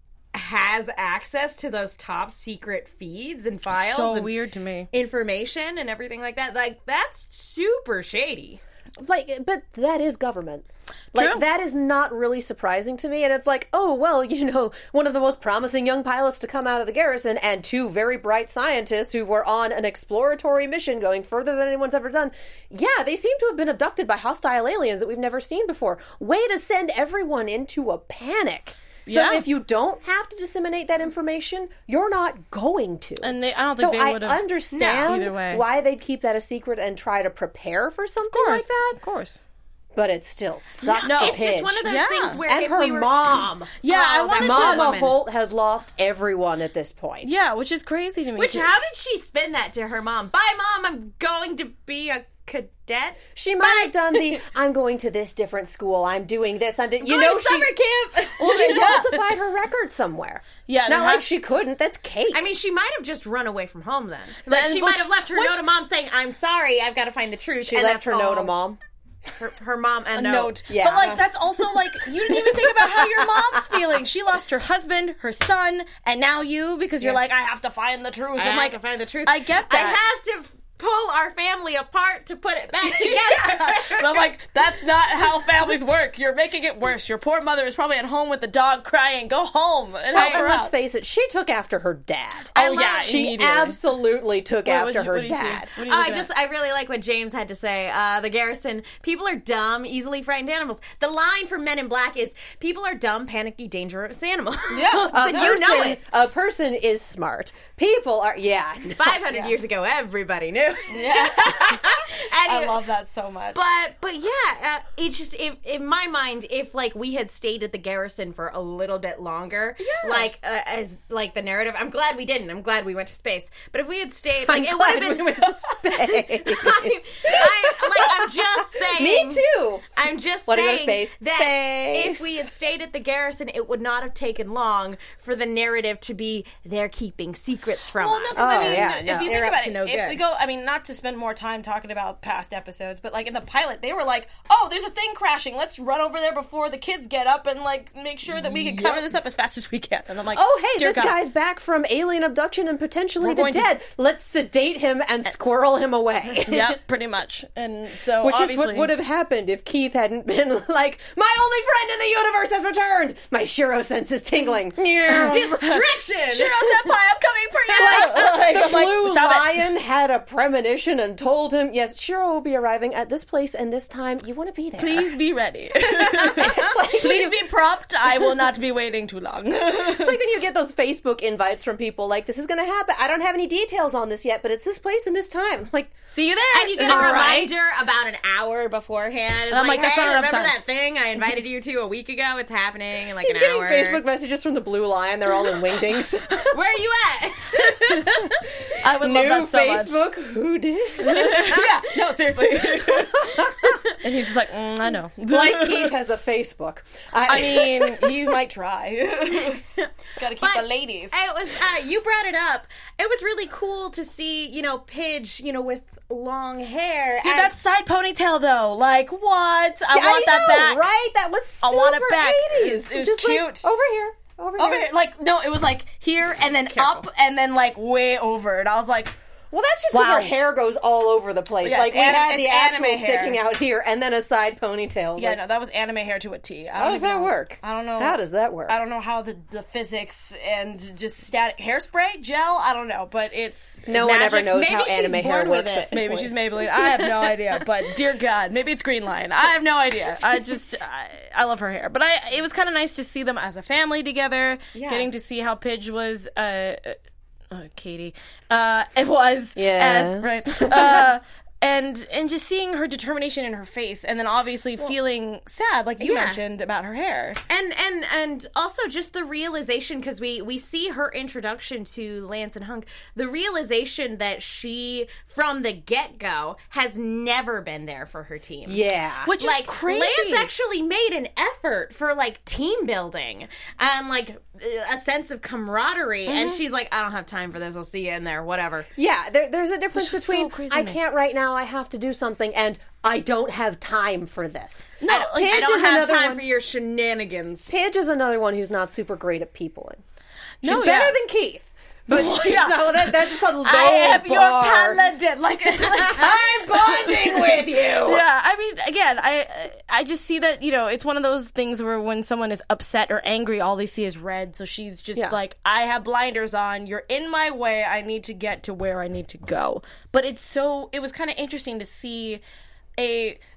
has access to those top secret feeds and files, So and weird to me. information and everything like that. Like that's super shady. Like, but that is government. Like, True. that is not really surprising to me. And it's like, oh, well, you know, one of the most promising young pilots to come out of the garrison and two very bright scientists who were on an exploratory mission going further than anyone's ever done. Yeah, they seem to have been abducted by hostile aliens that we've never seen before. Way to send everyone into a panic. So Yeah. if you don't have to disseminate that information, you're not going to. And they, I don't so think they I would have. understand either way. why they'd keep that a secret and try to prepare for something Of course, like that. of course. but it still sucks. No, to It's just Pidge. one of those Yeah. things where And if her we were, mom. Yeah, I Oh, wanted that's to. a Mama woman. Holt has lost everyone at this point. Yeah, which is crazy to me. Which, too. how did she spin that to her mom? Bye, Mom, I'm going to be a cadet. She might have done the, I'm going to this different school, I'm doing this, I'm doing, you Going know, to she, summer camp. well, she Yeah. falsified her record somewhere. Yeah, there Not like has- she couldn't, that's cake. I mean, she might have just run away from home then. Like, Then- she which- might have left her which- note to Mom saying, I'm sorry, I've got to find the truth. she and left that's her note to all. mom. Her, her mom a a note. note. Yeah. But like that's also like you didn't even think about how your mom's feeling. She lost her husband, her son, and now you because you're Yeah. like, I have to find the truth. I I'm have like, to find the truth. I get that. I have to pull our family apart to put it back together. But I'm like, that's not how families work. You're making it worse. Your poor mother is probably at home with the dog crying. Go home and help And her let's out. face it, she took after her dad. Oh, love- yeah, She immediately. absolutely took What- after what'd you- her what do you see? dad. What do you I look just, at? I really like what James had to say. Uh, the Garrison, people are dumb, easily frightened animals. The line from Men in Black is, people are dumb, panicky, dangerous animals. Yeah. A And you know person, it. a person is smart. People are, yeah. five hundred years ago, everybody knew. Yeah. I Anyway, love that so much. But but yeah, uh, it's just if, in my mind, if like we had stayed at the Garrison for a little bit longer, Yeah. like uh, as like the narrative. I'm glad we didn't. I'm glad we went to space. But if we had stayed, like I'm it would have glad been. we went to space. I, I, like I'm just saying. Me too. I'm just Wanna go saying to space? that Space. if we had stayed at the Garrison, it would not have taken long for the narrative to be they're keeping secrets from Well, us. no, because I Oh, mean, yeah, if no. you think They're up about to it, no if good. we go, I mean, not to spend more time talking about past episodes, but like in the pilot, they were like, "Oh, there's a thing crashing. Let's run over there before the kids get up and like make sure that we can cover this up as fast as we can." And I'm like, Oh, hey, Dear this God. guy's back from alien abduction and potentially We're the going to- dead. Let's sedate him and squirrel him away. yeah, pretty much." And so, Which is obviously, what would have happened if Keith hadn't been like, my only friend in the universe has returned! My Shiro sense is tingling. Distraction. Shiro Senpai, I'm coming for you. Like, The I'm like, Blue "Stop it." Lion had a premonition and told him, yes, Shiro will be arriving at this place and this time. You want to be there. Please be ready. Like, Please be prompt. I will not be waiting too long. It's like when you get those Facebook invites from people like, this is going to happen. I don't have any details on this yet, but it's this place and this time. Like, See you there. And you get a All right. reminder about an hour beforehand. It's I'm like, like, that's hey, not enough remember time. that thing I invited you to a week ago? It's happening in like he's an getting hour. Facebook messages from the Blue Lion. They're all in wingdings. Where are you at? I would New love that so much. Facebook, who dis? Yeah, no, seriously. And he's just like, mm, I know. Like Keith has a Facebook. I mean, you might try. Gotta keep But the ladies. It was uh, you brought it up. It was really cool to see, you know, Pidge, you know, with long hair. Dude, and- that side ponytail though, like what? I Yeah, want I that know, back. right? That was super I want it back. eighties. It was- it was Just like, cute. over here, over, Over here. here, like no, it was like here and then up and then like way over, and I was like, Well, that's just because Wow. her hair goes all over the place. Yeah, like it's we anim- had it's the actual anime hair. sticking out here, and then a side ponytail. yeah, Like, no, that was anime hair to a T. I how don't does even that know- work? I don't know. How does that work? I don't know how the the physics and just static hairspray gel. I don't know, but it's No one ever magic. knows Maybe how she's anime hair born with works. it. at this Maybe point. she's Maybelline. I have no idea. But dear God, maybe it's Green Line. I have no idea. I just, I, I love her hair. But I, it was kind of nice to see them as a family together. Yeah. Getting to see how Pidge was, uh, uh Katie, uh, it was Yes. as right. Uh, and and just seeing her determination in her face, and then obviously feeling sad, like you yeah. mentioned about her hair. and and and also just the realization, because we we see her introduction to Lance and Hunk, the realization that she from the get-go has never been there for her team. Yeah. Which is Like crazy. Lance actually made an effort for like team building and like a sense of camaraderie, and she's like, I don't have time for this, I'll see you in there, whatever. Yeah, there, there's a difference Which is so between crazy I to me. can't right now, I have to do something, and I don't have time for this. I don't, Pidge I don't is have another time one- for your shenanigans. Pidge is another one who's not super great at peopling. She's No, better yeah. than Keith, but she's Yeah. not. That, that's a low I am your bar. paladin. Like, like I'm bonding with you. Yeah, I mean, again, I I just see that, you know, it's one of those things where when someone is upset or angry, all they see is red. So she's just Yeah. like, I have blinders on. You're in my way. I need to get to where I need to go. But it's so, it was kind of interesting to see a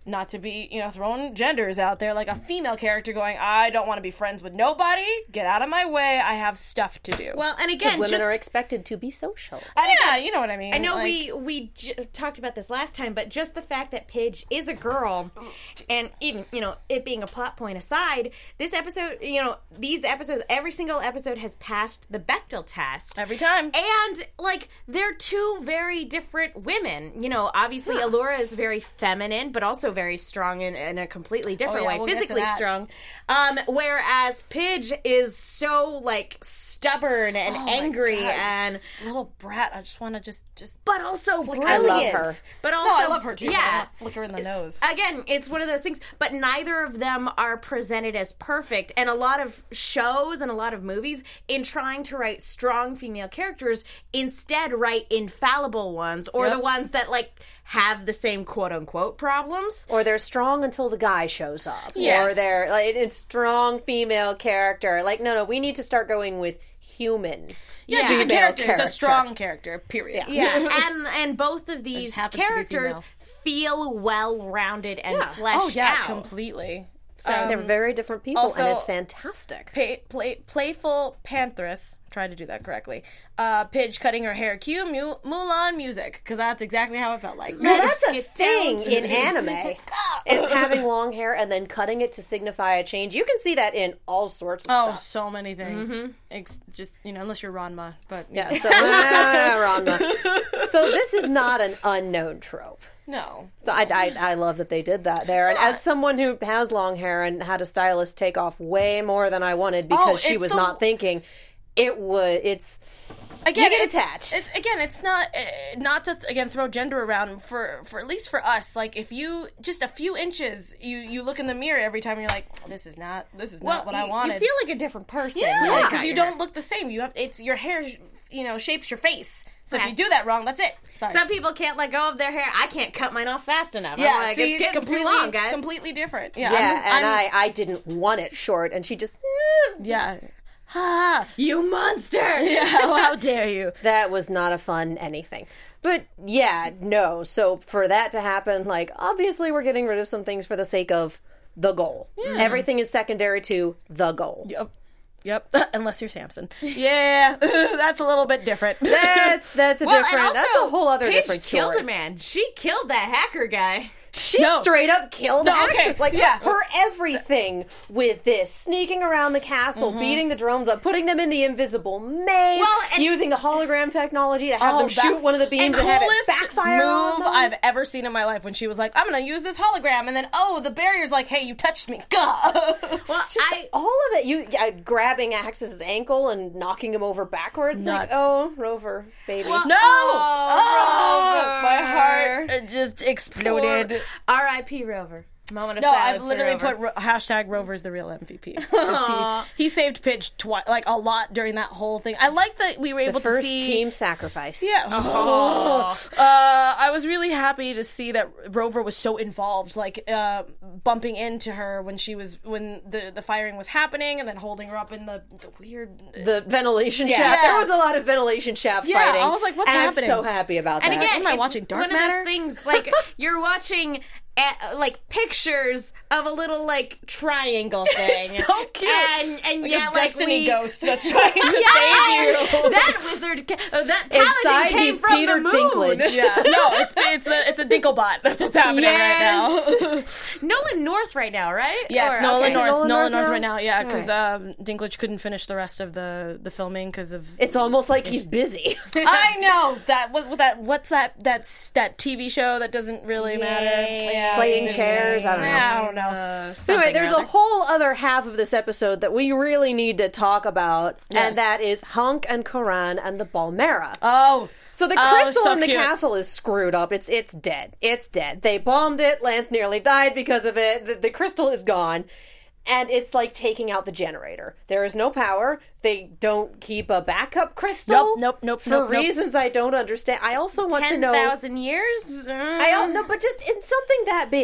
not to be, you know, throwing genders out there, like a female character going, I don't want to be friends with nobody, get out of my way, I have stuff to do. Well, and Because again, women just, are expected to be social. yeah, you know what I mean. I know like, we we j- talked about this last time, but just the fact that Pidge is a girl, and even, you know, it being a plot point aside, this episode, you know, these episodes, every single episode has passed the Bechdel test. every time. And, like, they're two very different women. You know, obviously, Allura is very feminine, but also very strong in, in a completely different Oh, yeah, way, we'll get to physically that. strong. Um, whereas Pidge is so, like, stubborn and Oh my angry God, and... this little brat. I just want to just just. But also Flick- brilliant. I love her. But also, No, I love her too. but I Yeah. want to flick her in the nose. Again, it's one of those things, but neither of them are presented as perfect. And a lot of shows and a lot of movies, in trying to write strong female characters, instead write infallible ones, or Yep. the ones that, like, have the same quote-unquote problems. Or they're strong until the guy shows up. Yes. Or they're like it's strong female character. Like, no, no, we need to start going with human. yeah, just a female character. It's a character. strong character. Period. Yeah, and and both of these happens to be characters female. feel well-rounded and fleshed Oh yeah, out. completely. So They're very different people, also- and it's fantastic. Pay, play, playful Pantheress, tried to do that correctly. Uh, Pidge cutting her hair. Cue Mu- Mulan music, because that's exactly how it felt like. Now, that's a get down thing to in it. anime, is having long hair and then cutting it to signify a change. You can see that in all sorts of Oh, stuff. so many things. Ex- just, you know, unless you're Ranma. But Yeah, so, ah, Ranma. So this is not an unknown trope. no. So I, I, I love that they did that there. And as someone who has long hair and had a stylist take off way more than I wanted because Oh, she it's was the- not thinking, it would, it's, Again, you get it's, attached. It's, again, it's not uh, not to again throw gender around for for at least for us. Like if you just a few inches, you you look in the mirror every time, and you're like, this is not this is not what I you- wanted. You feel like a different person. yeah, when you because cut you your don't look the same. You have it's your hair, you know, shapes your face. So Okay. if you do that wrong, that's it. Sorry. Some people can't let go of their hair. I can't cut mine off fast enough. yeah, I'm like, see, it's getting completely, too long, guys. completely different. Yeah, yeah, I'm just, and I'm- I, I didn't want it short, and she just, yeah. Ha! You monster! Yeah, how, how dare you? that was not a fun anything. But yeah, no. So for that to happen, like, obviously we're getting rid of some things for the sake of the goal. Everything is secondary to the goal. Yep. Yep. Unless you're Samson. Yeah, that's a little bit different. That's that's a Well, and different. That's also, a whole other Paige different story. killed a man. She killed that hacker guy. She No. straight up killed No, okay, Axis. Like, yeah. her everything with this, sneaking around the castle, beating the drones up, putting them in the invisible maze, Well, and- using the hologram technology to have Oh, them that- shoot one of the beams and, have it coolest backfire on move them. I've ever seen in my life when she was like, I'm gonna use this hologram, and then oh, the barrier's like, hey, you touched me. Gah. Well, Just I all of it. You yeah, grabbing Axis's ankle and knocking him over backwards. Like, Nuts. oh, Rover, baby. no! Oh, Oh, my heart uh, just exploded. R I P Rover. Moment of No, silence I've literally for Rover. put ro- hashtag Rover's the real M V P. 'Cause he, he saved Pidge twice, like a lot during that whole thing. I like that we were the able first to see. team sacrifice. Yeah. Oh. Uh, I was really happy to see that Rover was so involved, like uh, bumping into her when she was when the the firing was happening, and then holding her up in the, the weird. The ventilation Yeah. shaft. Yeah. There was a lot of ventilation shaft Yeah, fighting. I was like, what's and happening? I'm so happy about And that. again, Am I it's watching Dark one Matter? of those things like you're watching uh, like pictures of a little like triangle thing. so cute. And and Like yeah, a like destiny we, ghost that's trying to Yes! save you. That wizard, ca- uh, that Inside, paladin came he's from Peter the moon. Dinklage. Yeah, no, it's it's a it's a Dinklebot. That's what's happening Yes. right now. Nolan North right now, right? Yes, Or- Nolan okay. North, Nolan Nolan North North now? right now. Yeah, because All um, Dinklage couldn't finish the rest of the the filming because of. It's almost like he's busy. I know that was that. What's that? That's that T V show that doesn't really matter. Yeah, Playing yeah. chairs, I don't know. I don't know. Uh, Anyway, something there's or a other. whole other half of this episode that we really need to talk about, Yes. and that is Hunk and Karan and the Balmera. Oh, So the Oh, crystal so in the cute. castle is screwed up. It's it's dead. It's dead. They bombed it. Lance nearly died because of it. The, the crystal is gone. And it's like taking out the generator. There is no power. They don't keep a backup crystal. Nope, nope, nope, For nope, nope. reasons I don't understand. I also want to ten know. thousand years. I don't know, but just in something that big,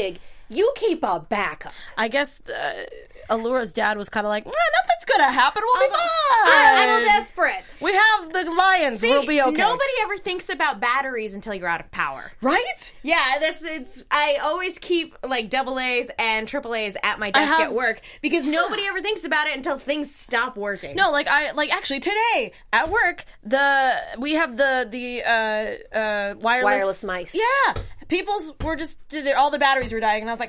you keep a backup. I guess uh, Allura's dad was kind of like, eh, nothing's gonna happen. We'll be fine. I'm a little desperate. We have the lions. See, we'll be okay. Nobody ever thinks about batteries until you're out of power. Right? Yeah, that's it's. I always keep like double A's and triple A's at my desk have- at work because nobody ever thinks about it until things stop working. No, like I like actually today at work, the we have the the uh, uh, wireless Wireless mice. Yeah, people's were just all the batteries were dying, and I was like,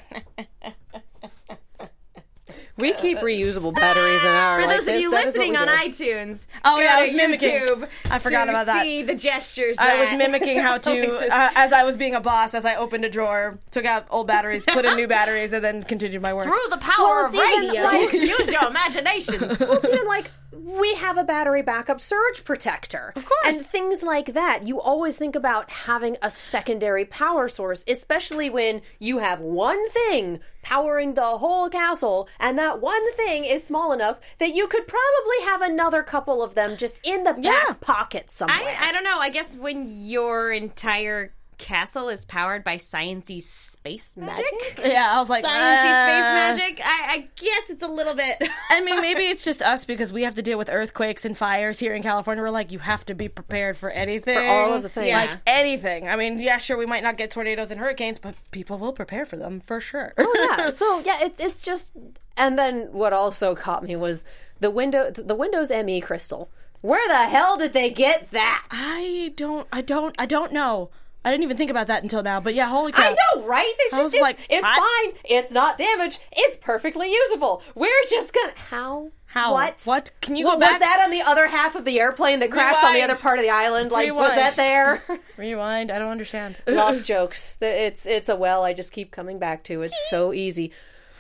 We keep reusable batteries in our. For like those this, of you that is what listening we on do. iTunes, Oh, go yeah, I to was mimicking. YouTube I forgot to about that. See the gestures. I was that mimicking how to, Alexis- uh, as I was being a boss, as I opened a drawer, took out old batteries, put in new batteries, and then continued my work. through the power Well, of it's even radio. like- Use your imaginations. Well, it's even like we have a battery backup surge protector. Of course. And things like that. You always think about having a secondary power source, especially when you have one thing powering the whole castle, and that one thing is small enough that you could probably have another couple of them just in the back Yeah. pocket somewhere. I, I don't know. I guess when your entire castle is powered by sciencey space magic, Yeah, I was like, sciencey uh, space magic, I, I guess it's a little bit. I mean, maybe it's just us because we have to deal with earthquakes and fires here in California. We're like, you have to be prepared for anything. For all of the things. Like Yeah. anything. I mean, yeah, sure, we might not get tornadoes and hurricanes, but people will prepare for them for sure. Oh yeah. So yeah, it's it's just. And then what also caught me was the window the Windows M E crystal. Where the hell did they get that? I don't, I don't, I don't know. I didn't even think about that until now, but yeah, holy crap. I know, right? They're I just was it's, like, it's what? fine. It's not damaged. It's perfectly usable. We're just gonna how How? what What? Can you what, go back? Was that on the other half of the airplane that crashed on the Rewind. other part of the island? Like was Rewind. that there? Rewind, I don't understand. Lost jokes. It's it's a well I just keep coming back to. It's so easy.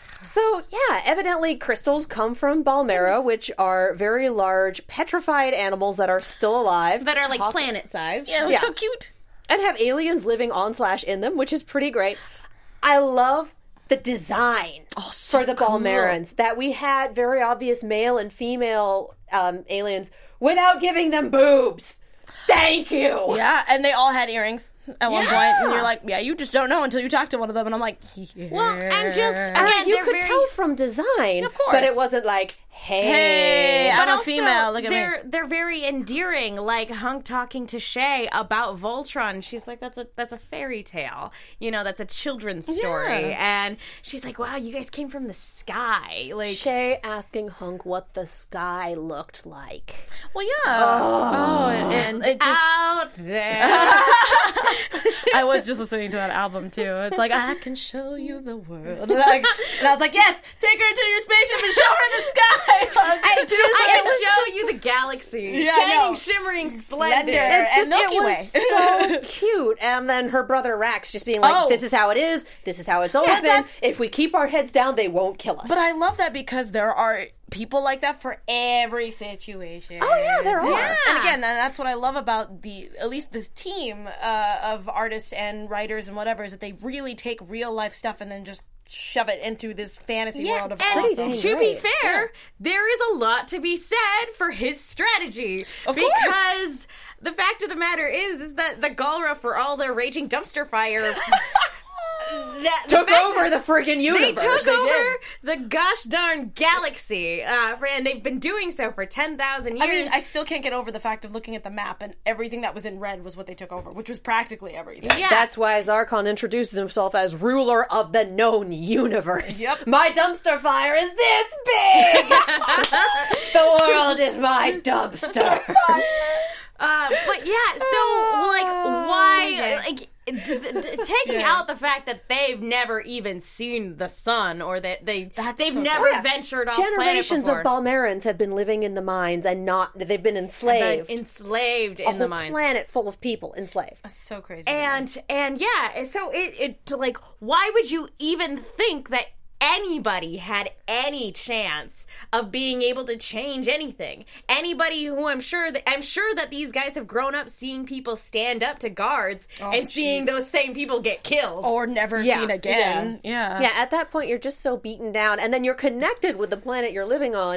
So, yeah, evidently crystals come from Balmera, which are very large petrified animals that are still alive. that are like Talk- planet size. Yeah, it was Yeah. so cute. And have aliens living on slash in them, which is pretty great. I love the design so for the cool. Balmerans, that we had very obvious male and female um, aliens without giving them boobs. Thank you! Yeah, and they all had earrings at one Yeah. point, and you're like, yeah, you just don't know until you talk to one of them, and I'm like, yeah. Well, and just I mean, again, you they're could very- tell from design, Of course. but it wasn't like, hey, Hey, I'm But a also, female. Look at they're, me. They're very endearing, like Hunk talking to Shay about Voltron. She's like, that's a that's a fairy tale. You know, that's a children's story. Yeah. And she's like, wow, you guys came from the sky. Like, Shay asking Hunk what the sky looked like. Well, yeah. Oh, and it, it just. out there. I was just listening to that album too. It's like I can show you the world, like, and I was like, yes, take her into your spaceship and show her the sky. I, Dude, I it can was show just- you the galaxy. Yeah, I shining, know. shimmering, splendor. Splendor. It's just, and Milky it Way. was so cute. And then her brother Rax just being like, Oh. this is how it is. This is how it's always Yeah, been. that's- If we keep our heads down, they won't kill us. But I love that because there are people like that for every situation. Oh, yeah, there are. Yeah. And again, and that's what I love about the, at least this team uh, of artists and writers and whatever, is that they really take real life stuff and then just shove it into this fantasy world of and awesome. dang to be great. fair, there is a lot to be said for his strategy. Of course. because the fact of the matter is, is that the Galra, for all their raging dumpster fire, that, the took fact over that the friggin' They universe. took over the gosh darn galaxy, uh, and they've been doing so for ten thousand years. I mean, I still can't get over the fact of looking at the map and everything that was in red was what they took over, which was practically everything. yeah. That's why Zarkon introduces himself as ruler of the known universe. Yep. My dumpster fire is this big! The world is my dumpster. Uh, but yeah, so like, why? Like, d- d- d- taking Yeah. out the fact that they've never even seen the sun, or that they That's they've so never cool. Yeah. ventured off Generations planet of before. Balmerans have been living in the mines and not, they've been Been enslaved. enslaved a in the whole mines. planet full of people enslaved. That's so crazy. And and yeah, so it it like, why would you even think that anybody had any chance of being able to change anything? Anybody who I'm sure that I'm sure that these guys have grown up seeing people stand up to guards and seeing jeez. those same people get killed. or never Yeah. seen again. Yeah. Yeah, at that point, you're just so beaten down. And then you're connected with the planet you're living on.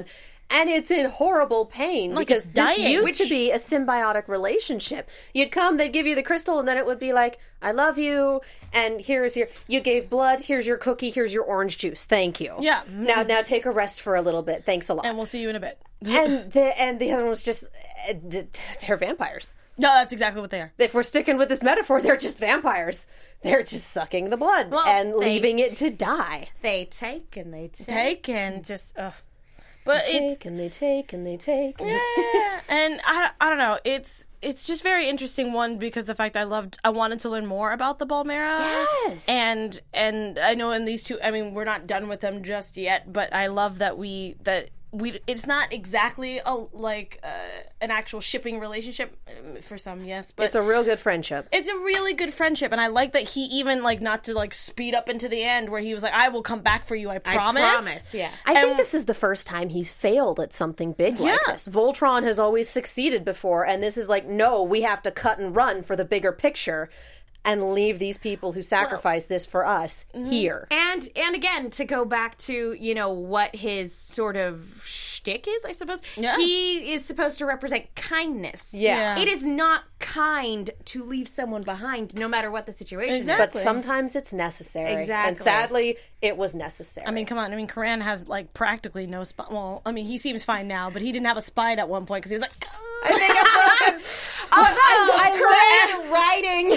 and it's in horrible pain Like because it's this dying, used which- to be a symbiotic relationship. You'd come, they'd give you the crystal, and then it would be like, I love you, and here's your, you gave blood, here's your cookie, here's your orange juice, thank you. Yeah. Now, now take a rest for a little bit, thanks a lot. And we'll see you in a bit. and the and the other one was just uh, they're vampires. No, that's exactly what they are. If we're sticking with this metaphor, they're just vampires. They're just sucking the blood Well, and they- leaving it to die. They take and they take. Take and just, ugh. But it's, Take and they take and they take. And yeah, and I, I don't know. It's it's just very interesting. One, because the fact I loved, I wanted to learn more about the Balmera. Yes. And and I know in these two, I mean, we're not done with them just yet. But I love that we that we. It's not exactly a like uh, an actual shipping relationship um, for some, yes, but it's a real good friendship. it's a really good friendship, and I like that he even like not to like speed up into the end where he was like, "I will come back for you, I promise." I promise, yeah. I think And- this is the first time he's failed at something big like Yeah. this. Voltron has always succeeded before, and this is like, no, we have to cut and run for the bigger picture and leave these people who sacrifice this for us here. And and again, to go back to, you know, what his sort of shtick is, I suppose. Yeah. He is supposed to represent kindness. Yeah. It is not kind to leave someone behind, no matter what the situation Exactly. But sometimes it's necessary. And Exactly. sadly, it was necessary. I mean, come on. I mean, Karan has like practically no spine. Well, I mean, he seems fine now, but he didn't have a spine at one point because he was like, I think I'm broken. Oh, I, I read writing.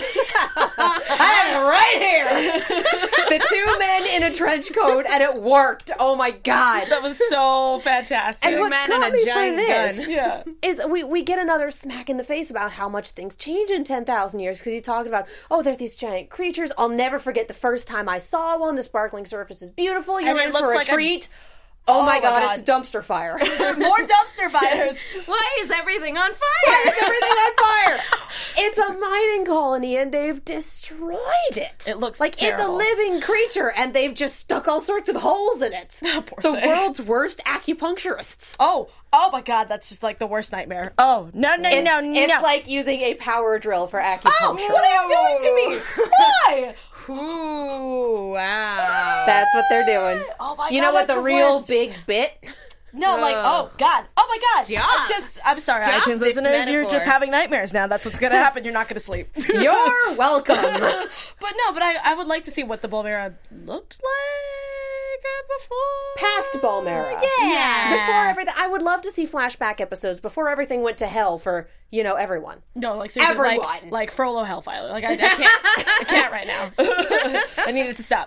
I'm right here. The two men in a trench coat, and it worked. Oh my god! that was so fantastic. And what Man got and a me giant for this gun. Yeah. is we, we get another smack in the face about how much things change in ten thousand years, because he's talking about, oh, they're these giant creatures. I'll never forget the first time I saw one. The sparkling surface is beautiful. You're And it in looks for a like a- treat. Oh, my my god, God. it's dumpster fire. More dumpster fires. Why is everything on fire? It's everything on fire. It's a mining colony, and they've destroyed it. It looks like terrible. it's a living creature, and they've just stuck all sorts of holes in it. Poor the thing. world's worst acupuncturists. Oh, oh my God, that's just like the worst nightmare. Oh, no, no, It's, no, no. it's like using a power drill for acupuncture. oh, what are you doing to me? Why? Ooh, wow. That's what they're doing. Oh my You God, know what that's the, the real worst. big bit? No, like, oh God, oh my God. Stop. I'm just, I'm sorry, Stop iTunes this listeners, you're metaphor. just having nightmares now. That's what's gonna happen. You're not gonna sleep. You're welcome. But no, but I, I would like to see what the Balmera looked like uh, before. Past Balmera. Yeah. Before everything, I would love to see flashback episodes before everything went to hell for, you know, everyone. No, like seriously, like, Everyone. like Frollo Hellfire. Like I, I can't, I can't right now. I need it to stop.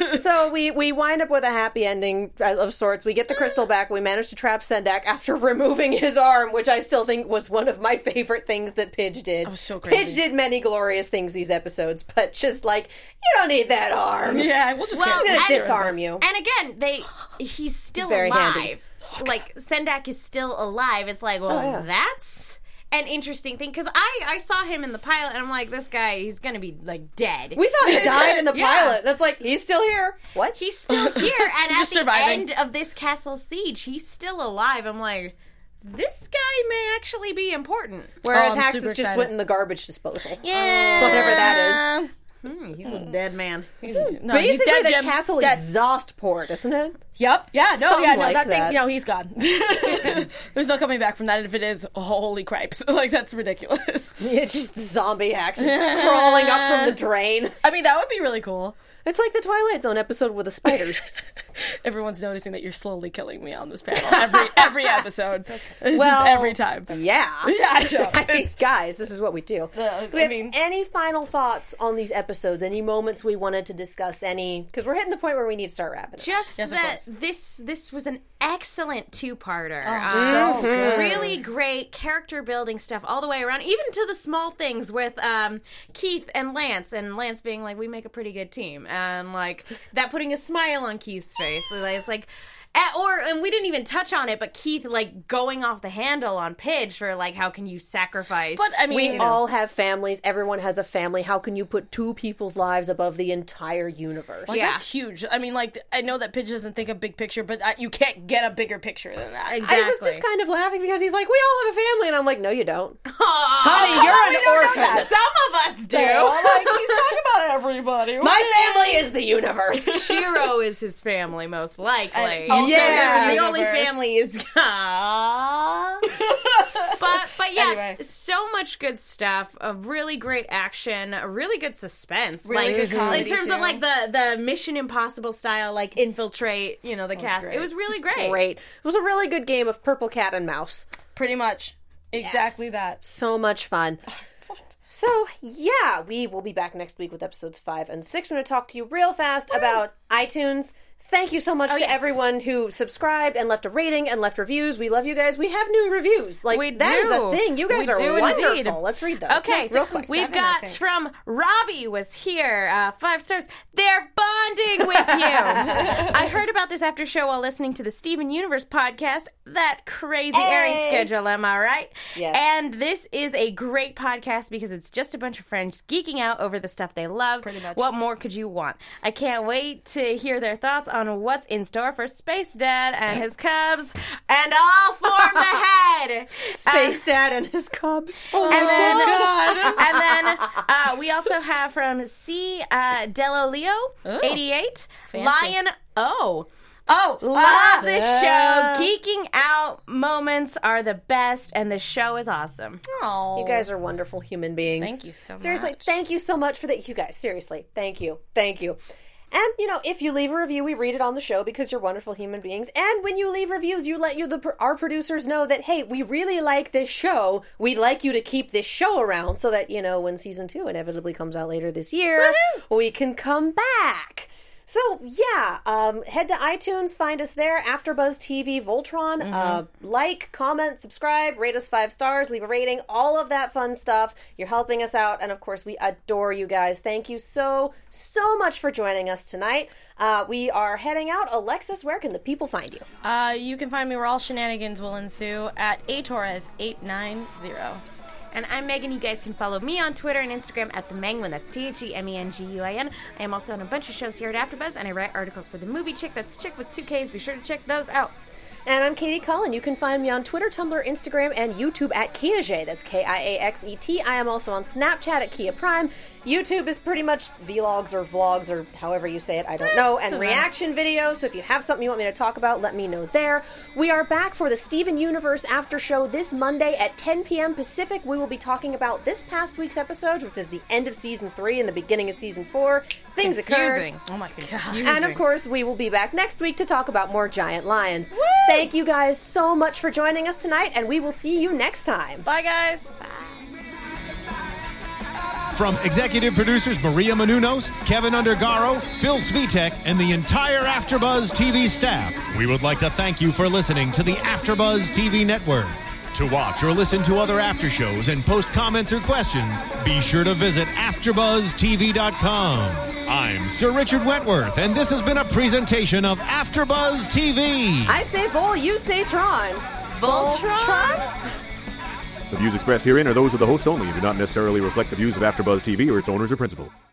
So we, we wind up with a happy ending of sorts. We get the crystal back. We manage to trap Sendak after removing his arm, which I still think was one of my favorite things that Pidge did. was so crazy. Pidge did many glorious things these episodes, but just like, you don't need that arm. Yeah, we'll just Well, get I'm going to and- disarm you. And again, they he's still very alive. handy. Like Sendak is still alive. It's like, well, Oh, yeah. that's an interesting thing, because I I saw him in the pilot, and I'm like, this guy, he's gonna be like dead. We thought he died in the Yeah. pilot. That's like, he's still here. What? He's still here, and He's at just the surviving. end of this castle siege, he's still alive. I'm like, this guy may actually be important. Whereas Oh, I'm Haxus super just excited. went in the garbage disposal. Yeah, Whatever that is. Hmm, he's a dead man. No, he's Basically, dead, the Jim. castle He's dead. exhaust port, isn't it? Yep. Yeah. No. Something yeah. No. like that, that. thing. No. He's gone. There's no coming back from that. If it is, holy cripes! Like that's ridiculous. It's just zombie Haxus crawling up from the drain. I mean, that would be really cool. It's like the Twilight Zone episode with the spiders. Everyone's noticing that you're slowly killing me on this panel every every episode. This is Well, every time. Yeah. Yeah, I know. I mean, It's- guys, this is what we do. Uh, do we I have mean- any final thoughts on these episodes? Any moments we wanted to discuss? Any? Because we're hitting the point where we need to start wrapping up. Just Yes, of that course. this this was an excellent two-parter. Um, so good. Really great character building stuff all the way around, even to the small things with um, Keith and Lance, and Lance being like, "We make a pretty good team," and like that putting a smile on Keith's face. Like, it's like. At, or and we didn't even touch on it, but Keith like going off the handle on Pidge for like, how can you sacrifice? But I mean, We you know, all have families. Everyone has a family. How can you put two people's lives above the entire universe? like, Yeah. that's huge. I mean, like I know that Pidge doesn't think of big picture, but uh, you can't get a bigger picture than that. Exactly. I was just kind of laughing because he's like, we all have a family. And I'm like, no, you don't. Aw. Honey, you're an orphan. Some of us do. I'm like, he's talking about it every everybody. My family is the universe. Shiro is his family, most likely. And also Yeah. the only universe. family is. Aww. But but yeah, Anyway. so much good stuff. A really great action. A really good suspense. Really like, good comedy, in terms too. of like the the Mission Impossible style, like infiltrate. You know the cast. great. It was really great. Great. It was a really good game of purple cat and mouse. Pretty much. Exactly Yes. that. So much fun. So, yeah, we will be back next week with episodes five and six. We're going to talk to you real fast about iTunes. Thank you so much to yes. everyone who subscribed and left a rating and left reviews. We love you guys. We have new reviews. Like, We that is do. a thing. You guys We are do wonderful. indeed. Let's read those. Okay, real quick. we've seven, I got think. from Robbie was here, uh, five stars. They're bonding with you. I heard about this after show while listening to the Steven Universe podcast. That crazy Aries schedule, am I right? Yes. And this is a great podcast because it's just a bunch of friends geeking out over the stuff they love. Pretty much. What more could you want? I can't wait to hear their thoughts on what's in store for Space Dad and his cubs, and all form the head. Space Dad and his cubs. Oh, And then, God. and then uh, we also have from C. Uh, Delolio, eighty-eight, Fancy. Lion O. Oh, Love this Yeah. show. Geeking out moments are the best, and the show is awesome. Oh. You guys are wonderful human beings. Thank you so Seriously, much. thank you so much for that. You guys, seriously, thank you. Thank you. And, you know, if you leave a review, we read it on the show because you're wonderful human beings. And when you leave reviews, you let you the our producers know that, hey, we really like this show. We'd like you to keep this show around so that, you know, when season two inevitably comes out later this year, we can come back. So, yeah, um, head to iTunes, find us there, AfterBuzz T V Voltron. Mm-hmm. Uh, like, comment, subscribe, rate us five stars, leave a rating, all of that fun stuff. You're helping us out, and of course, we adore you guys. Thank you so, so much for joining us tonight. Uh, we are heading out. Alexis, where can the people find you? Uh, you can find me where all shenanigans will ensue at A Torres eight nine zero. And I'm Megan. You guys can follow me on Twitter and Instagram at The Menguin. That's T H E M E N G U I N. I am also on a bunch of shows here at AfterBuzz, and I write articles for The Movie Chick. That's Chick with two Ks. Be sure to check those out. And I'm Katie Cullen. You can find me on Twitter, Tumblr, Instagram, and YouTube at Kiaxet. That's K I A X E T. I am also on Snapchat at Kia Prime. YouTube is pretty much vlogs or vlogs or however you say it, I don't know, and reaction videos. So if you have something you want me to talk about, let me know there. We are back for the Steven Universe After Show this Monday at ten p.m. Pacific. We will be talking about this past week's episode, which is the end of season three and the beginning of season four. Things occurred. Oh my god. And of course, we will be back next week to talk about more giant lions. Thank you guys so much for joining us tonight, and we will see you next time. Bye, guys. From executive producers Maria Menounos, Kevin Undergaro, Phil Svitek, and the entire AfterBuzz T V staff, we would like to thank you for listening to the AfterBuzz T V network. To watch or listen to other after shows and post comments or questions, be sure to visit after buzz T V dot com. I'm Sir Richard Wentworth, and this has been a presentation of AfterBuzz T V. I say Vol, you say Tron. Voltron? The views expressed herein are those of the hosts only and do not necessarily reflect the views of AfterBuzz T V or its owners or principals.